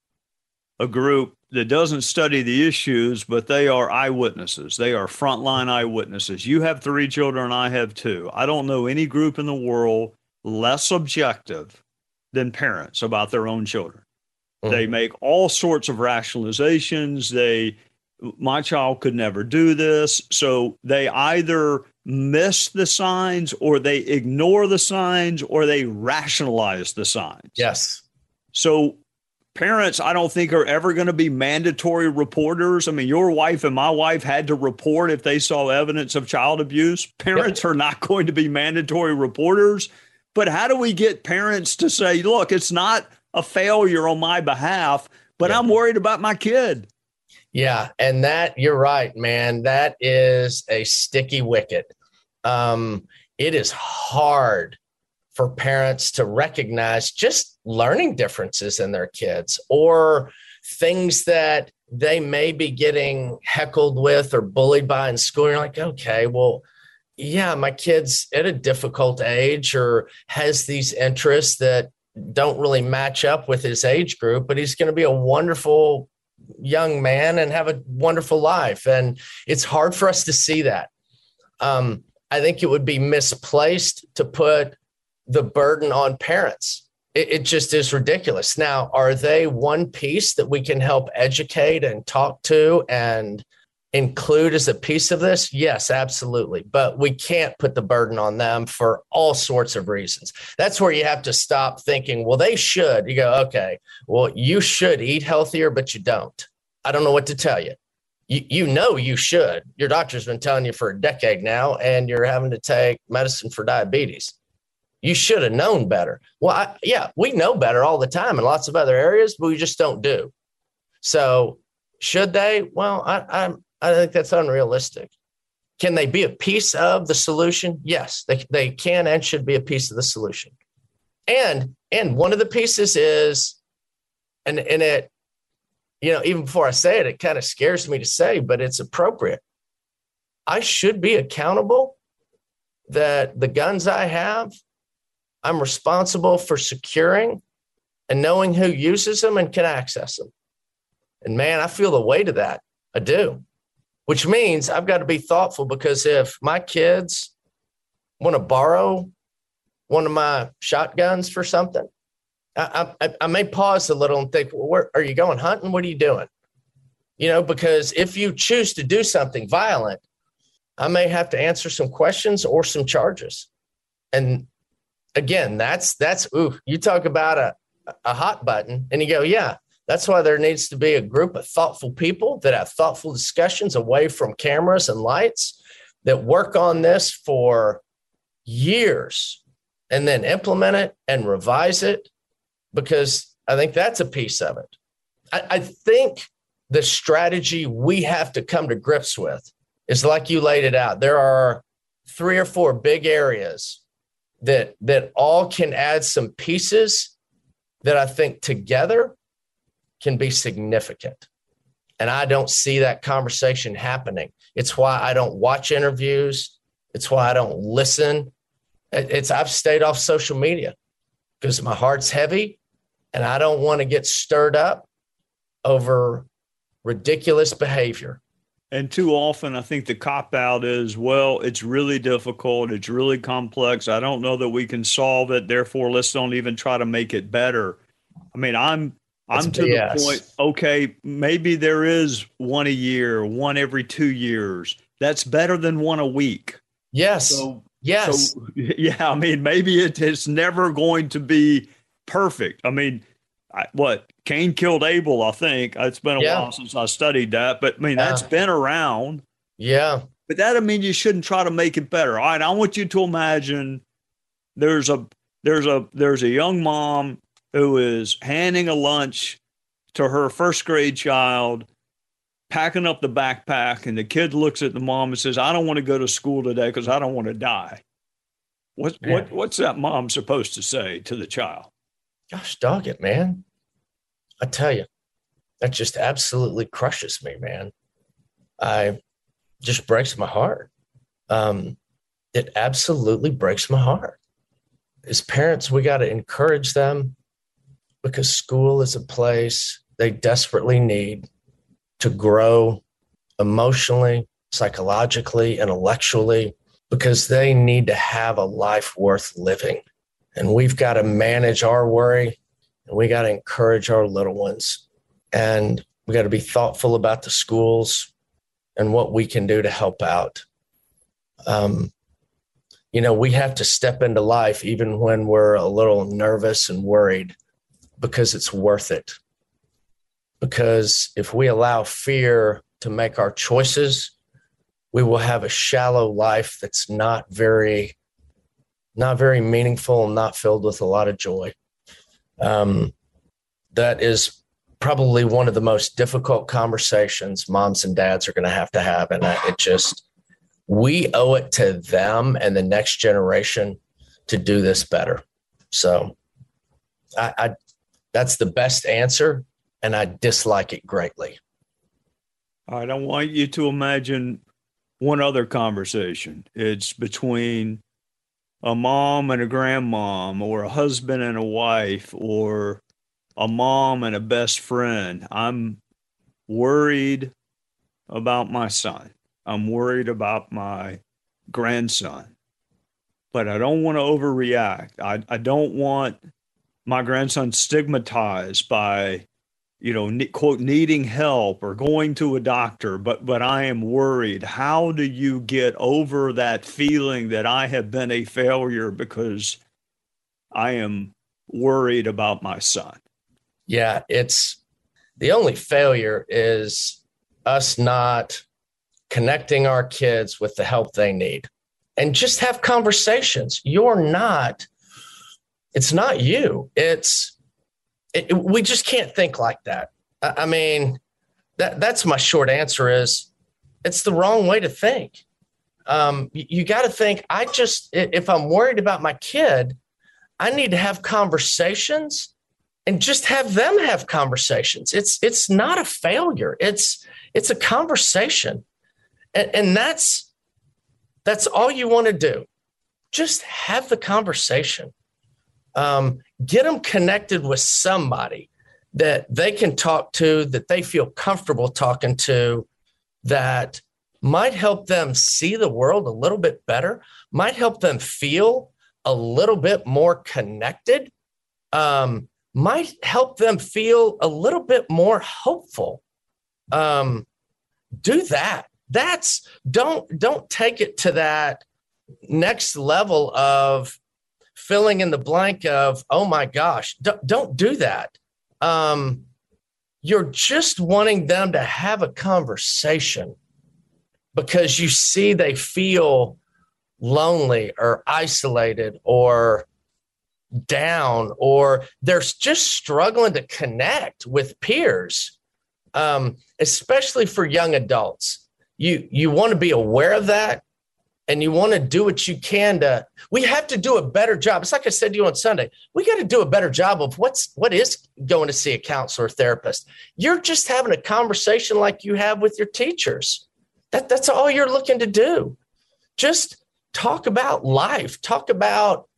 a group that doesn't study the issues, but they are eyewitnesses. They are frontline eyewitnesses. You have 3 children, I have 2. I don't know any group in the world less objective than parents about their own children. Mm-hmm. They make all sorts of rationalizations. My child could never do this. So they either miss the signs, or they ignore the signs, or they rationalize the signs. Yes. So parents, I don't think, are ever going to be mandatory reporters. I mean, your wife and my wife had to report if they saw evidence of child abuse. Parents are not going to be mandatory reporters. But how do we get parents to say, look, it's not a failure on my behalf, but I'm worried about my kid? Yeah. And that, you're right, man. That is a sticky wicket. It is hard for parents to recognize just learning differences in their kids, or things that they may be getting heckled with or bullied by in school. You're like, okay, well, yeah, my kid's at a difficult age or has these interests that don't really match up with his age group, but he's going to be a wonderful young man and have a wonderful life. And it's hard for us to see that. I think it would be misplaced to put the burden on parents. It just is ridiculous. Now, are they one piece that we can help educate and talk to and include as a piece of this? Yes, absolutely. But we can't put the burden on them for all sorts of reasons. That's where you have to stop thinking, well, they should. You go, okay, well, you should eat healthier, but you don't. I don't know what to tell you. You know you should. Your doctor's been telling you for a decade now, and you're having to take medicine for diabetes. You should have known better. Well, we know better all the time in lots of other areas, but we just don't do. So should they? Well, I think that's unrealistic. Can they be a piece of the solution? Yes, they can and should be a piece of the solution. And one of the pieces is, and it, even before I say it, it kind of scares me to say, but it's appropriate. I should be accountable that the guns I have, I'm responsible for securing and knowing who uses them and can access them. And man, I feel the weight of that. I do. Which means I've got to be thoughtful, because if my kids want to borrow one of my shotguns for something, I may pause a little and think, well, where are you going hunting? What are you doing? Because if you choose to do something violent, I may have to answer some questions or some charges. And again, that's you talk about a hot button, and you go, yeah. That's why there needs to be a group of thoughtful people that have thoughtful discussions away from cameras and lights, that work on this for years and then implement it and revise it, because I think that's a piece of it. I think the strategy we have to come to grips with is like you laid it out. There are 3 or 4 big areas that all can add some pieces that I think together can be significant. And I don't see that conversation happening. It's why I don't watch interviews. It's why I don't listen. I've stayed off social media because my heart's heavy and I don't want to get stirred up over ridiculous behavior. And too often, I think the cop-out is, well, it's really difficult. It's really complex. I don't know that we can solve it. Therefore, let's don't even try to make it better. I mean, I'm to the point, okay, maybe there is one a year, one every 2 years. That's better than one a week. Yes. So, I mean, maybe it's never going to be perfect. I mean, Cain killed Abel, I think. It's been a while since I studied that, but I mean, that's been around. Yeah. But that, I mean, you shouldn't try to make it better. All right. I want you to imagine there's a young mom who is handing a lunch to her first grade child, packing up the backpack, and the kid looks at the mom and says, I don't want to go to school today because I don't want to die. What's that mom supposed to say to the child? Gosh, dog it, man. I tell you, that just absolutely crushes me, man. Just breaks my heart. It absolutely breaks my heart. As parents, we got to encourage them, because school is a place they desperately need to grow emotionally, psychologically, intellectually, because they need to have a life worth living. And we've got to manage our worry, and we got to encourage our little ones. And we got to be thoughtful about the schools and what we can do to help out. We have to step into life even when we're a little nervous and worried, because it's worth it. Because if we allow fear to make our choices, we will have a shallow life that's not very meaningful and not filled with a lot of joy. That is probably one of the most difficult conversations moms and dads are going to have. And we owe it to them and the next generation to do this better. So that's the best answer, and I dislike it greatly. All right, I want you to imagine one other conversation. It's between a mom and a grandmom, or a husband and a wife, or a mom and a best friend. I'm worried about my son. I'm worried about my grandson, but I don't want to overreact. I don't want my grandson stigmatized by, quote, needing help or going to a doctor, but I am worried. How do you get over that feeling that I have been a failure because I am worried about my son? Yeah, it's the only failure is us not connecting our kids with the help they need, and just have conversations. It's not you. We just can't think like that. I mean, that's my short answer is it's the wrong way to think. You got to think, if I'm worried about my kid, I need to have conversations and just have them have conversations. It's not a failure. It's a conversation. And that's all you want to do. Just have the conversation. Get them connected with somebody that they can talk to, that they feel comfortable talking to, that might help them see the world a little bit better, might help them feel a little bit more connected, might help them feel a little bit more hopeful. Do that. Don't take it to that next level of filling in the blank of, oh my gosh, don't do that. You're just wanting them to have a conversation because you see they feel lonely or isolated or down, or they're just struggling to connect with peers, especially for young adults. You want to be aware of that, and you want to do what you can we have to do a better job. It's like I said to you on Sunday, we got to do a better job of what is going to see a counselor or therapist. You're just having a conversation like you have with your teachers. That's all you're looking to do. Just talk about life. Talk about,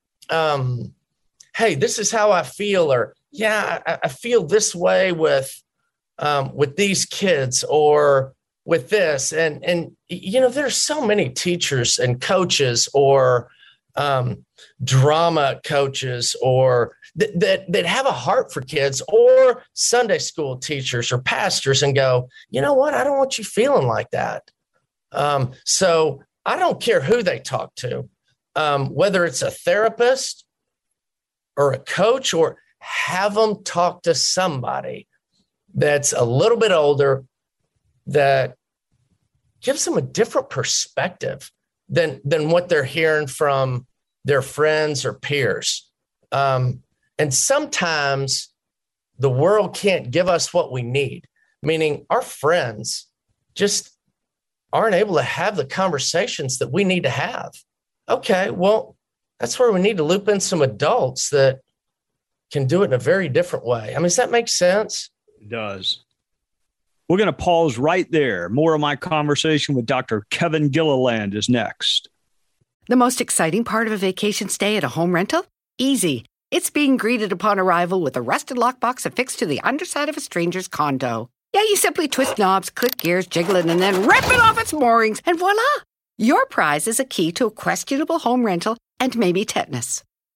hey, this is how I feel, or yeah, I feel this way with these kids, or with this. And there's so many teachers and coaches, or drama coaches, or that have a heart for kids, or Sunday school teachers or pastors, and go, you know what? I don't want you feeling like that. So I don't care who they talk to, whether it's a therapist or a coach, or have them talk to somebody that's a little bit older, that gives them a different perspective than what they're hearing from their friends or peers. And sometimes the world can't give us what we need, meaning our friends just aren't able to have the conversations that we need to have. Okay, well, that's where we need to loop in some adults that can do it in a very different way. I mean, does that make sense? It does. We're going to pause right there. More of my conversation with Dr. Kevin Gilliland is next. The most exciting part of a vacation stay at a home rental? Easy. It's being greeted upon arrival with a rusted lockbox affixed to the underside of a stranger's condo. Yeah, you simply twist knobs, click gears, jiggle it, and then rip it off its moorings, and voila! Your prize is a key to a questionable home rental and maybe tetanus.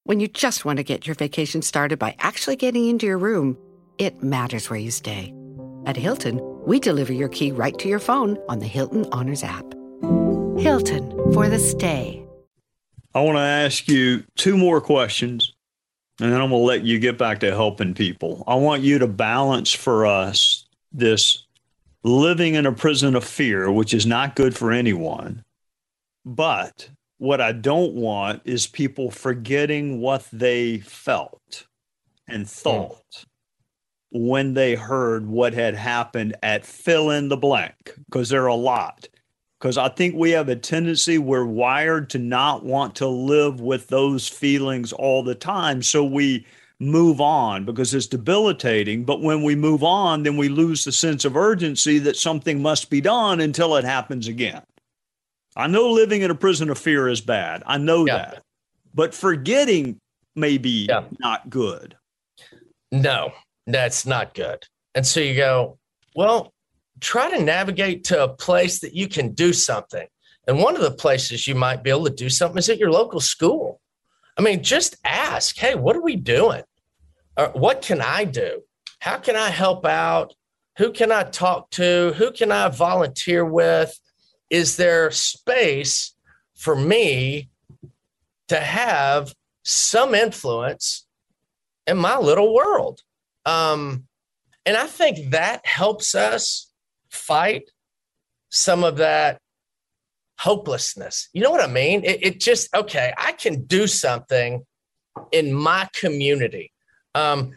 When you just want to get your vacation started by actually getting into your room, it matters where you stay. At Hilton, we deliver your key right to your phone on the Hilton Honors app. Hilton, for the stay. I want to ask you 2 more questions, and then I'm going to let you get back to helping people. I want you to balance for us this living in a prison of fear, which is not good for anyone. But what I don't want is people forgetting what they felt and thought when they heard what had happened at fill in the blank, because there are a lot. Because I think we have a tendency, we're wired to not want to live with those feelings all the time. So we move on because it's debilitating. But when we move on, then we lose the sense of urgency that something must be done until it happens again. I know living in a prison of fear is bad. I know that. But forgetting may be not good. No, that's not good. And so you go, well, try to navigate to a place that you can do something. And one of the places you might be able to do something is at your local school. I mean, just ask, hey, what are we doing? Or what can I do? How can I help out? Who can I talk to? Who can I volunteer with? Is there space for me to have some influence in my little world? And I think that helps us fight some of that hopelessness. You know what I mean? It just, okay, I can do something in my community. I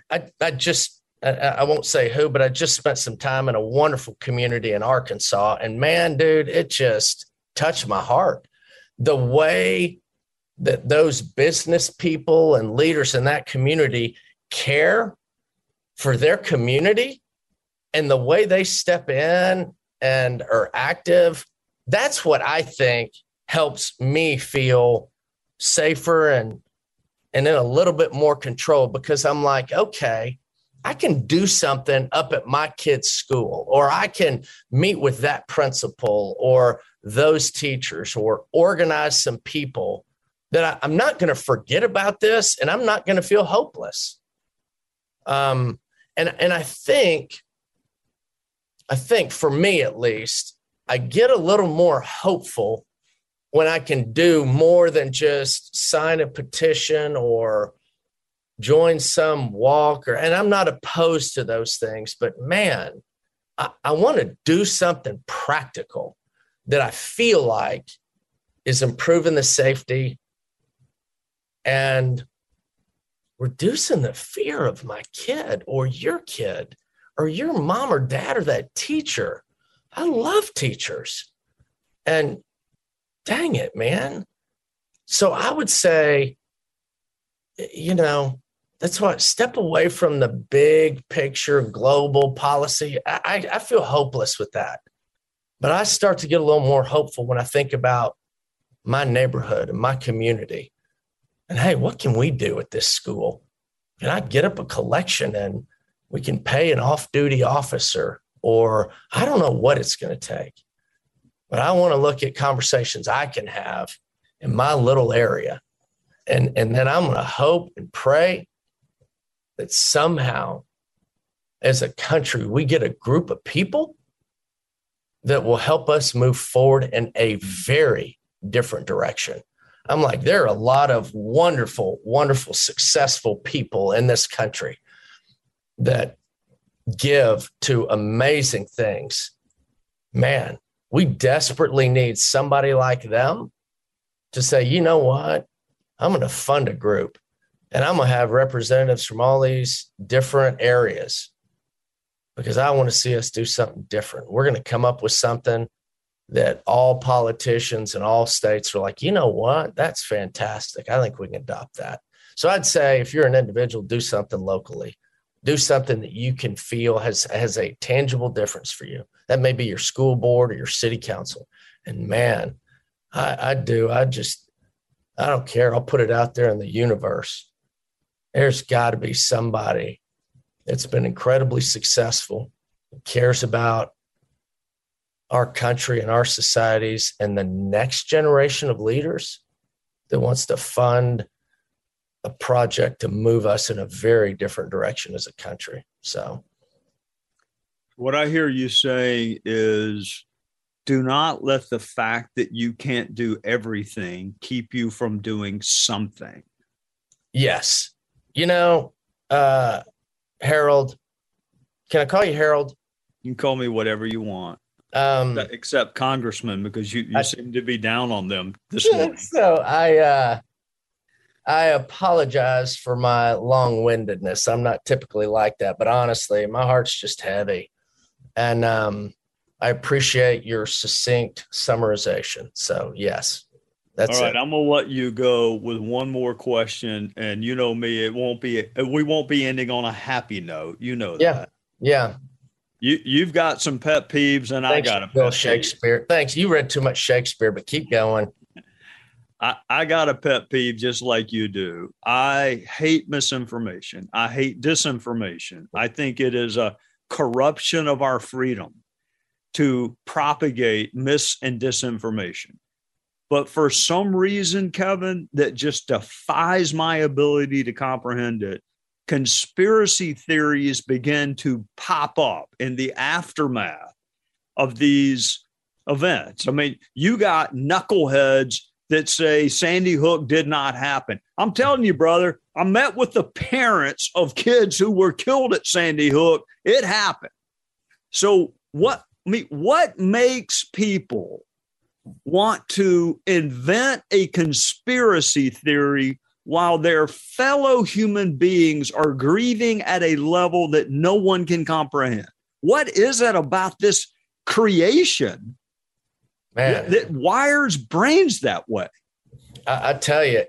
won't say who, but I just spent some time in a wonderful community in Arkansas. And man, dude, it just touched my heart. The way that those business people and leaders in that community care for their community and the way they step in and are active, that's what I think helps me feel safer and in a little bit more control, because I'm like, okay, I can do something up at my kid's school, or I can meet with that principal or those teachers, or organize some people that I'm not going to forget about this, and I'm not going to feel hopeless. And I think for me, at least, I get a little more hopeful when I can do more than just sign a petition or join some walk, and I'm not opposed to those things, but man, I want to do something practical that I feel like is improving the safety and reducing the fear of my kid or your mom or dad or that teacher. I love teachers, and dang it, man. So I would say, that's why step away from the big picture, global policy. I feel hopeless with that, but I start to get a little more hopeful when I think about my neighborhood and my community. And hey, what can we do at this school? Can I get up a collection and we can pay an off-duty officer, or I don't know what it's going to take, but I want to look at conversations I can have in my little area. And then I'm going to hope and pray that somehow as a country, we get a group of people that will help us move forward in a very different direction. I'm like, there are a lot of wonderful, wonderful, successful people in this country that give to amazing things. Man, we desperately need somebody like them to say, you know what? I'm going to fund a group, and I'm going to have representatives from all these different areas, because I want to see us do something different. We're going to come up with something that all politicians in all states are like, you know what? That's fantastic. I think we can adopt that. So I'd say if you're an individual, do something locally. Do something that you can feel has a tangible difference for you. That may be your school board or your city council. And man, I don't care. I'll put it out there in the universe. There's got to be somebody that's been incredibly successful, cares about our country and our societies and the next generation of leaders, that wants to fund a project to move us in a very different direction as a country. So what I hear you saying is, do not let the fact that you can't do everything keep you from doing something. Yes. Harold, can I call you Harold? You can call me whatever you want, except Congressman, because you seem to be down on them this morning. So I apologize for my long-windedness. I'm not typically like that, but honestly, my heart's just heavy. And I appreciate your succinct summarization. So yes, that's all right. it. I'm gonna let you go with one more question, and you know me, we won't be ending on a happy note. You know that. Yeah. You've got some pet peeves, and Thanks, I got a Bill pet Shakespeare. peeve. Thanks. You read too much Shakespeare, but keep going. I got a pet peeve just like you do. I hate misinformation. I hate disinformation. I think it is a corruption of our freedom to propagate mis and disinformation. But for some reason, Kevin, that just defies my ability to comprehend it, conspiracy theories begin to pop up in the aftermath of these events. I mean, you got knuckleheads that say Sandy Hook did not happen. I'm telling you, brother, I met with the parents of kids who were killed at Sandy Hook. It happened. So what makes people want to invent a conspiracy theory while their fellow human beings are grieving at a level that no one can comprehend? What is it about this creation that wires brains that way? I tell you,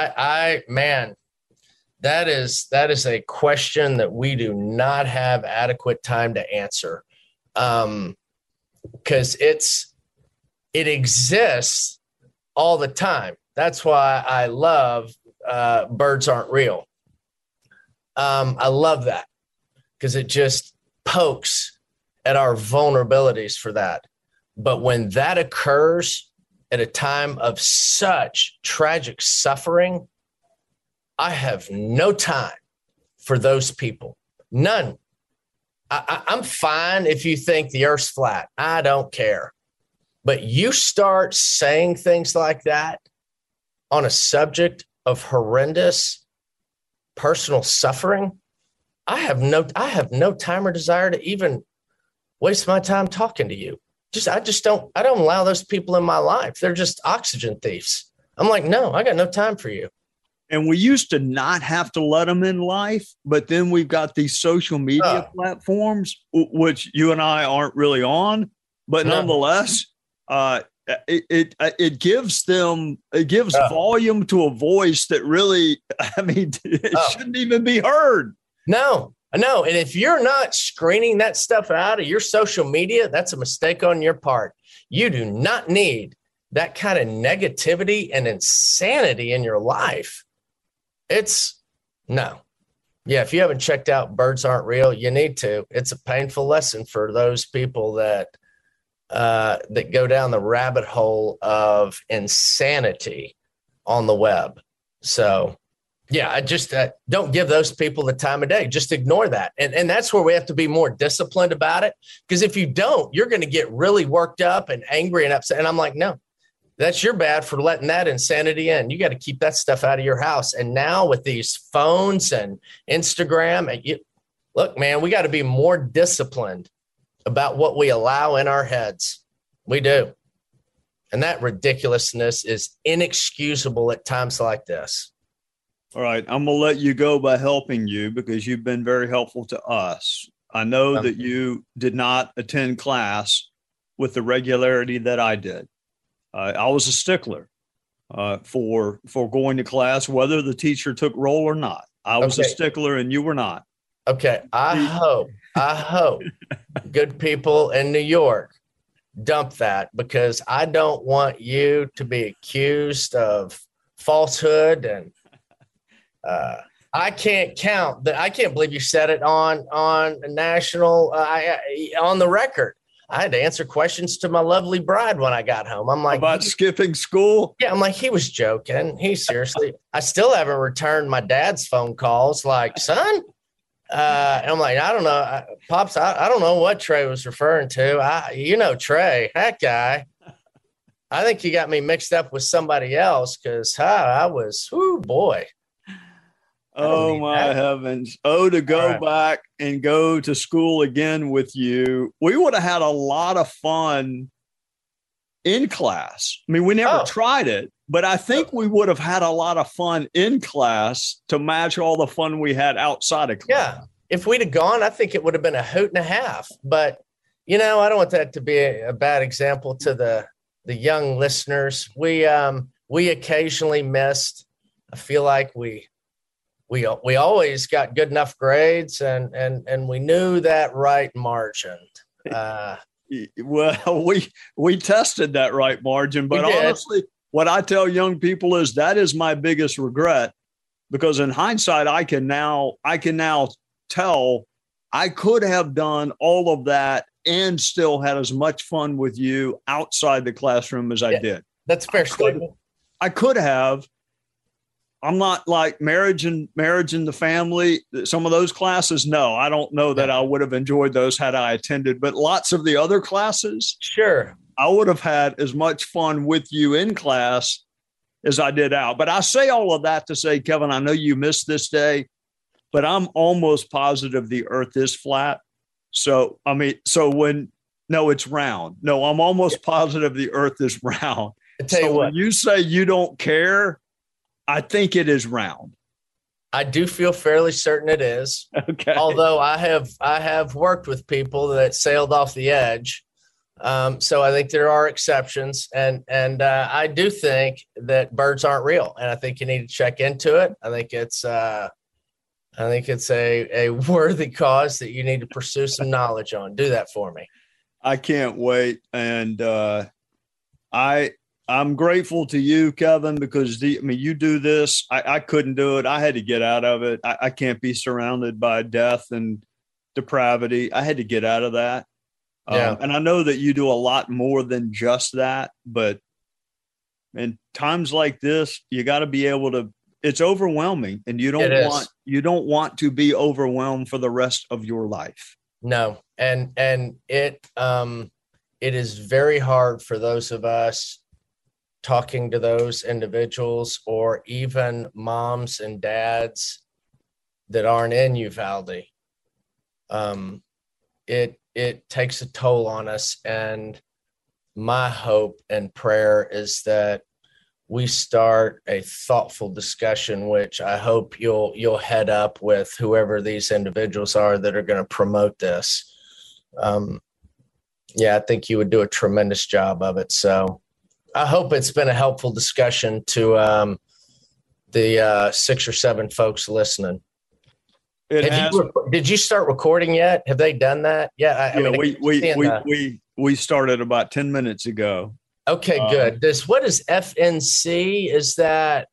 that is a question that we do not have adequate time to answer. Because it exists all the time. That's why I love Birds Aren't Real. I love that because it just pokes at our vulnerabilities for that. But when that occurs at a time of such tragic suffering, I have no time for those people. None. I'm fine if you think the earth's flat. I don't care. But you start saying things like that on a subject of horrendous personal suffering, I have no time or desire to even waste my time talking to you. I don't allow those people in my life. They're just oxygen thieves. I'm like, no, I got no time for you. And we used to not have to let them in life, but then we've got these social media platforms, which you and I aren't really on, but nonetheless, it gives volume to a voice that really, shouldn't even be heard. No. And if you're not screening that stuff out of your social media, that's a mistake on your part. You do not need that kind of negativity and insanity in your life. If you haven't checked out Birds Aren't Real, you need to. It's a painful lesson for those people that go down the rabbit hole of insanity on the web. So, I just don't give those people the time of day. Just ignore that. And that's where we have to be more disciplined about it. Because if you don't, you're going to get really worked up and angry and upset. And I'm like, no, that's your bad for letting that insanity in. You got to keep that stuff out of your house. And now with these phones and Instagram, look, man, we got to be more disciplined about what we allow in our heads. We do. And that ridiculousness is inexcusable at times like this. All right. I'm going to let you go by helping you because you've been very helpful to us. I know that you did not attend class with the regularity that I did. I was a stickler for going to class, whether the teacher took roll or not. I was a stickler and you were not. Okay. I hope good people in New York dump that, because I don't want you to be accused of falsehood. And I can't count that. I can't believe you said it on national, on the record. I had to answer questions to my lovely bride when I got home. I'm like, about skipping school. Yeah, I'm like, he was joking. He seriously. I still haven't returned my dad's phone calls. Like, son. And I'm like, I don't know, Pops. I don't know what Trey was referring to. Trey, that guy. I think you got me mixed up with somebody else because I was, oh boy. Oh my heavens. To go back and go to school again with you. We would have had a lot of fun in class. I mean, we never tried it, but I think we would have had a lot of fun in class to match all the fun we had outside of class. Yeah. If we'd have gone, I think it would have been a hoot and a half. But, I don't want that to be a bad example to the young listeners. We occasionally missed. I feel like we always got good enough grades and we knew that right margin. Well, we tested that right margin, but honestly, what I tell young people is that is my biggest regret, because in hindsight, I can now tell I could have done all of that and still had as much fun with you outside the classroom as I did. That's a fair statement. I could have. I'm not like marriage and the family. Some of those classes, no, I don't know that I would have enjoyed those had I attended, but lots of the other classes, sure, I would have had as much fun with you in class as I did out. But I say all of that to say, Kevin, I know you missed this day, but I'm almost positive the earth is flat. So, it's round. No, I'm almost positive the earth is round. I tell you what, when you say you don't care, I think it is round. I do feel fairly certain it is. Okay. Although I have worked with people that sailed off the edge. So I think there are exceptions, and I do think that birds aren't real, and I think you need to check into it. I think it's a worthy cause that you need to pursue some knowledge on. Do that for me. I can't wait, and I'm grateful to you, Kevin, because you do this. I couldn't do it. I had to get out of it. I can't be surrounded by death and depravity. I had to get out of that. Yeah. And I know that you do a lot more than just that, but in times like this, you got to be able to, it's overwhelming, and you don't want to be overwhelmed for the rest of your life. No. And it is very hard for those of us talking to those individuals, or even moms and dads that aren't in Uvalde. It takes a toll on us. And my hope and prayer is that we start a thoughtful discussion, which I hope you'll head up with whoever these individuals are that are going to promote this. I think you would do a tremendous job of it. So I hope it's been a helpful discussion to the 6 or 7 folks listening. Did you start recording yet? Have they done that? Yeah. We started about 10 minutes ago. Okay, good. What is FNC? Is that?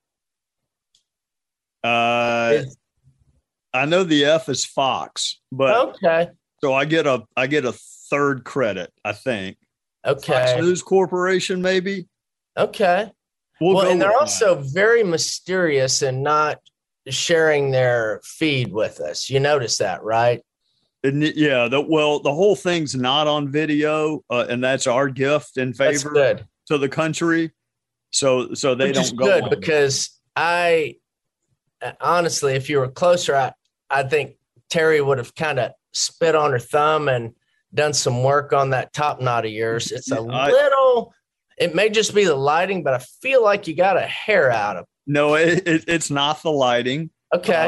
I know the F is Fox, but okay. So I get a third credit, I think. Okay. Fox News Corporation, maybe. Okay. And they're also very mysterious and not sharing their feed with us. You notice that, right? Yeah. The whole thing's not on video, and that's our gift in favor to the country. So they don't go good on. Because I honestly, if you were closer, I think Terry would have kind of spit on her thumb and done some work on that top knot of yours. It's it may just be the lighting, but I feel like you got a hair out of it. No, it's not the lighting. Okay.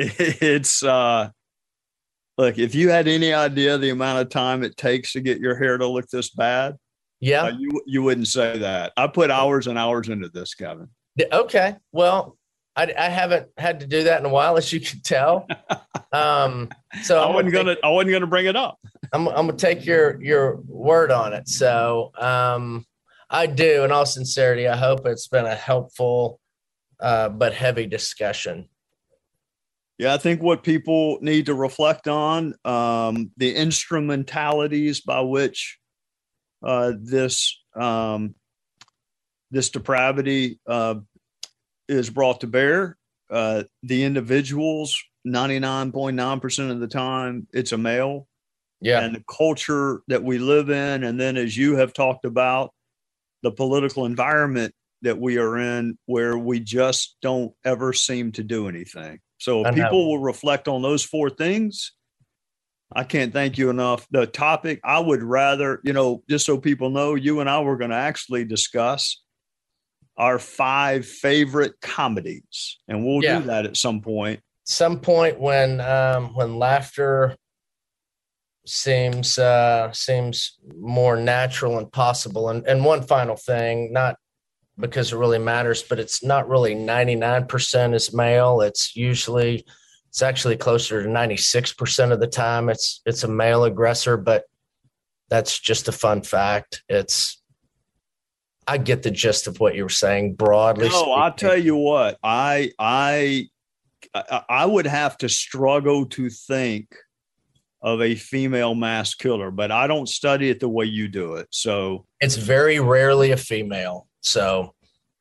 Look, if you had any idea the amount of time it takes to get your hair to look this bad, you wouldn't say that. I put hours and hours into this, Kevin. Okay. Well, I haven't had to do that in a while, as you can tell. So I wasn't gonna bring it up. I'm gonna take your word on it. So I do, in all sincerity, I hope it's been a helpful but heavy discussion. Yeah, I think what people need to reflect on, the instrumentalities by which this depravity is brought to bear. The individuals, 99.9% of the time, it's a male. Yeah. And the culture that we live in, and then as you have talked about, the political environment that we are in, where we just don't ever seem to do anything. So if people will reflect on those four things, I can't thank you enough. The topic, I would rather, just so people know, you and I were going to actually discuss our 5 favorite comedies, and we'll do that at some point. Some point when laughter seems more natural and possible. And one final thing, not because it really matters, but it's not really 99% is male. It's actually closer to 96% of the time it's a male aggressor, but that's just a fun fact. I get the gist of what you were saying broadly. No, I'll tell you what, I would have to struggle to think of a female mass killer, but I don't study it the way you do it. So it's very rarely a female. So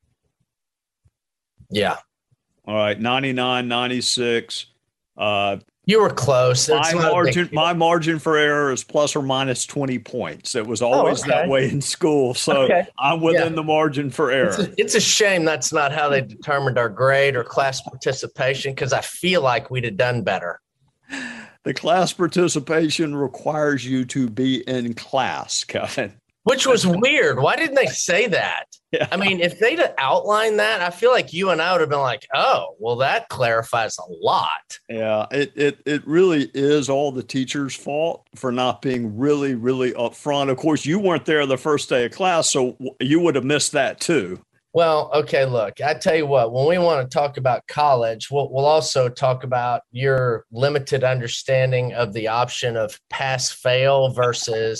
yeah. All right. 99, 96. You were close. My margin for error is plus or minus 20 points. It was always that way in school. So I'm within the margin for error. It's a shame that's not how they determined our grade or class participation, because I feel like we'd have done better. The class participation requires you to be in class, Kevin. Which was weird. Why didn't they say that? Yeah. I mean, if they'd outlined that, I feel like you and I would have been like, oh, well, that clarifies a lot. Yeah, it really is all the teacher's fault for not being really, really upfront. Of course, you weren't there the first day of class, so you would have missed that too. Well, okay, look, I tell you what, when we want to talk about college, we'll also talk about your limited understanding of the option of pass-fail versus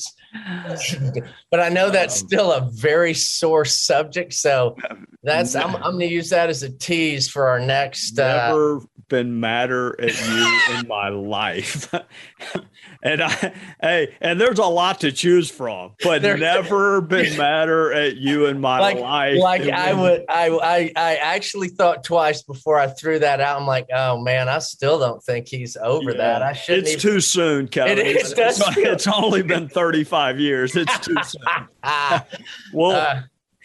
– but I know that's still a very sore subject, so I'm going to use that as a tease for our next never been madder at you in my life. And there's a lot to choose from, but never been madder at you in my life. I actually thought twice before I threw that out. I'm like, oh man, I still don't think he's over that. I shouldn't. It's too soon, Kevin. It's only been 35 years. It's too soon. Well,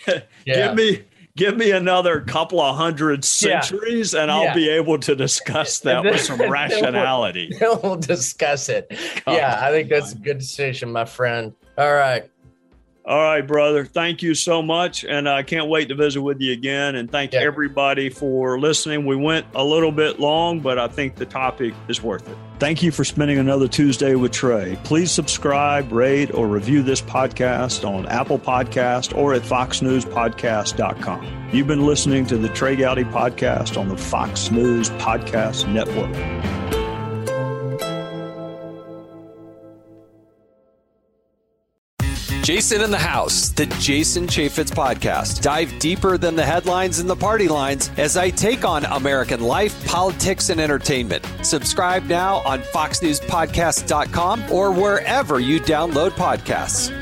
give me another couple of hundred centuries, and I'll be able to discuss that with some rationality. We'll discuss it. Yeah, I think that's a good decision, my friend. All right. All right, brother. Thank you so much. And I can't wait to visit with you again. And thank everybody for listening. We went a little bit long, but I think the topic is worth it. Thank you for spending another Tuesday with Trey. Please subscribe, rate, or review this podcast on Apple Podcast or at foxnewspodcast.com. You've been listening to the Trey Gowdy Podcast on the Fox News Podcast Network. Jason in the House, the Jason Chaffetz Podcast. Dive deeper than the headlines and the party lines as I take on American life, politics, and entertainment. Subscribe now on foxnewspodcast.com or wherever you download podcasts.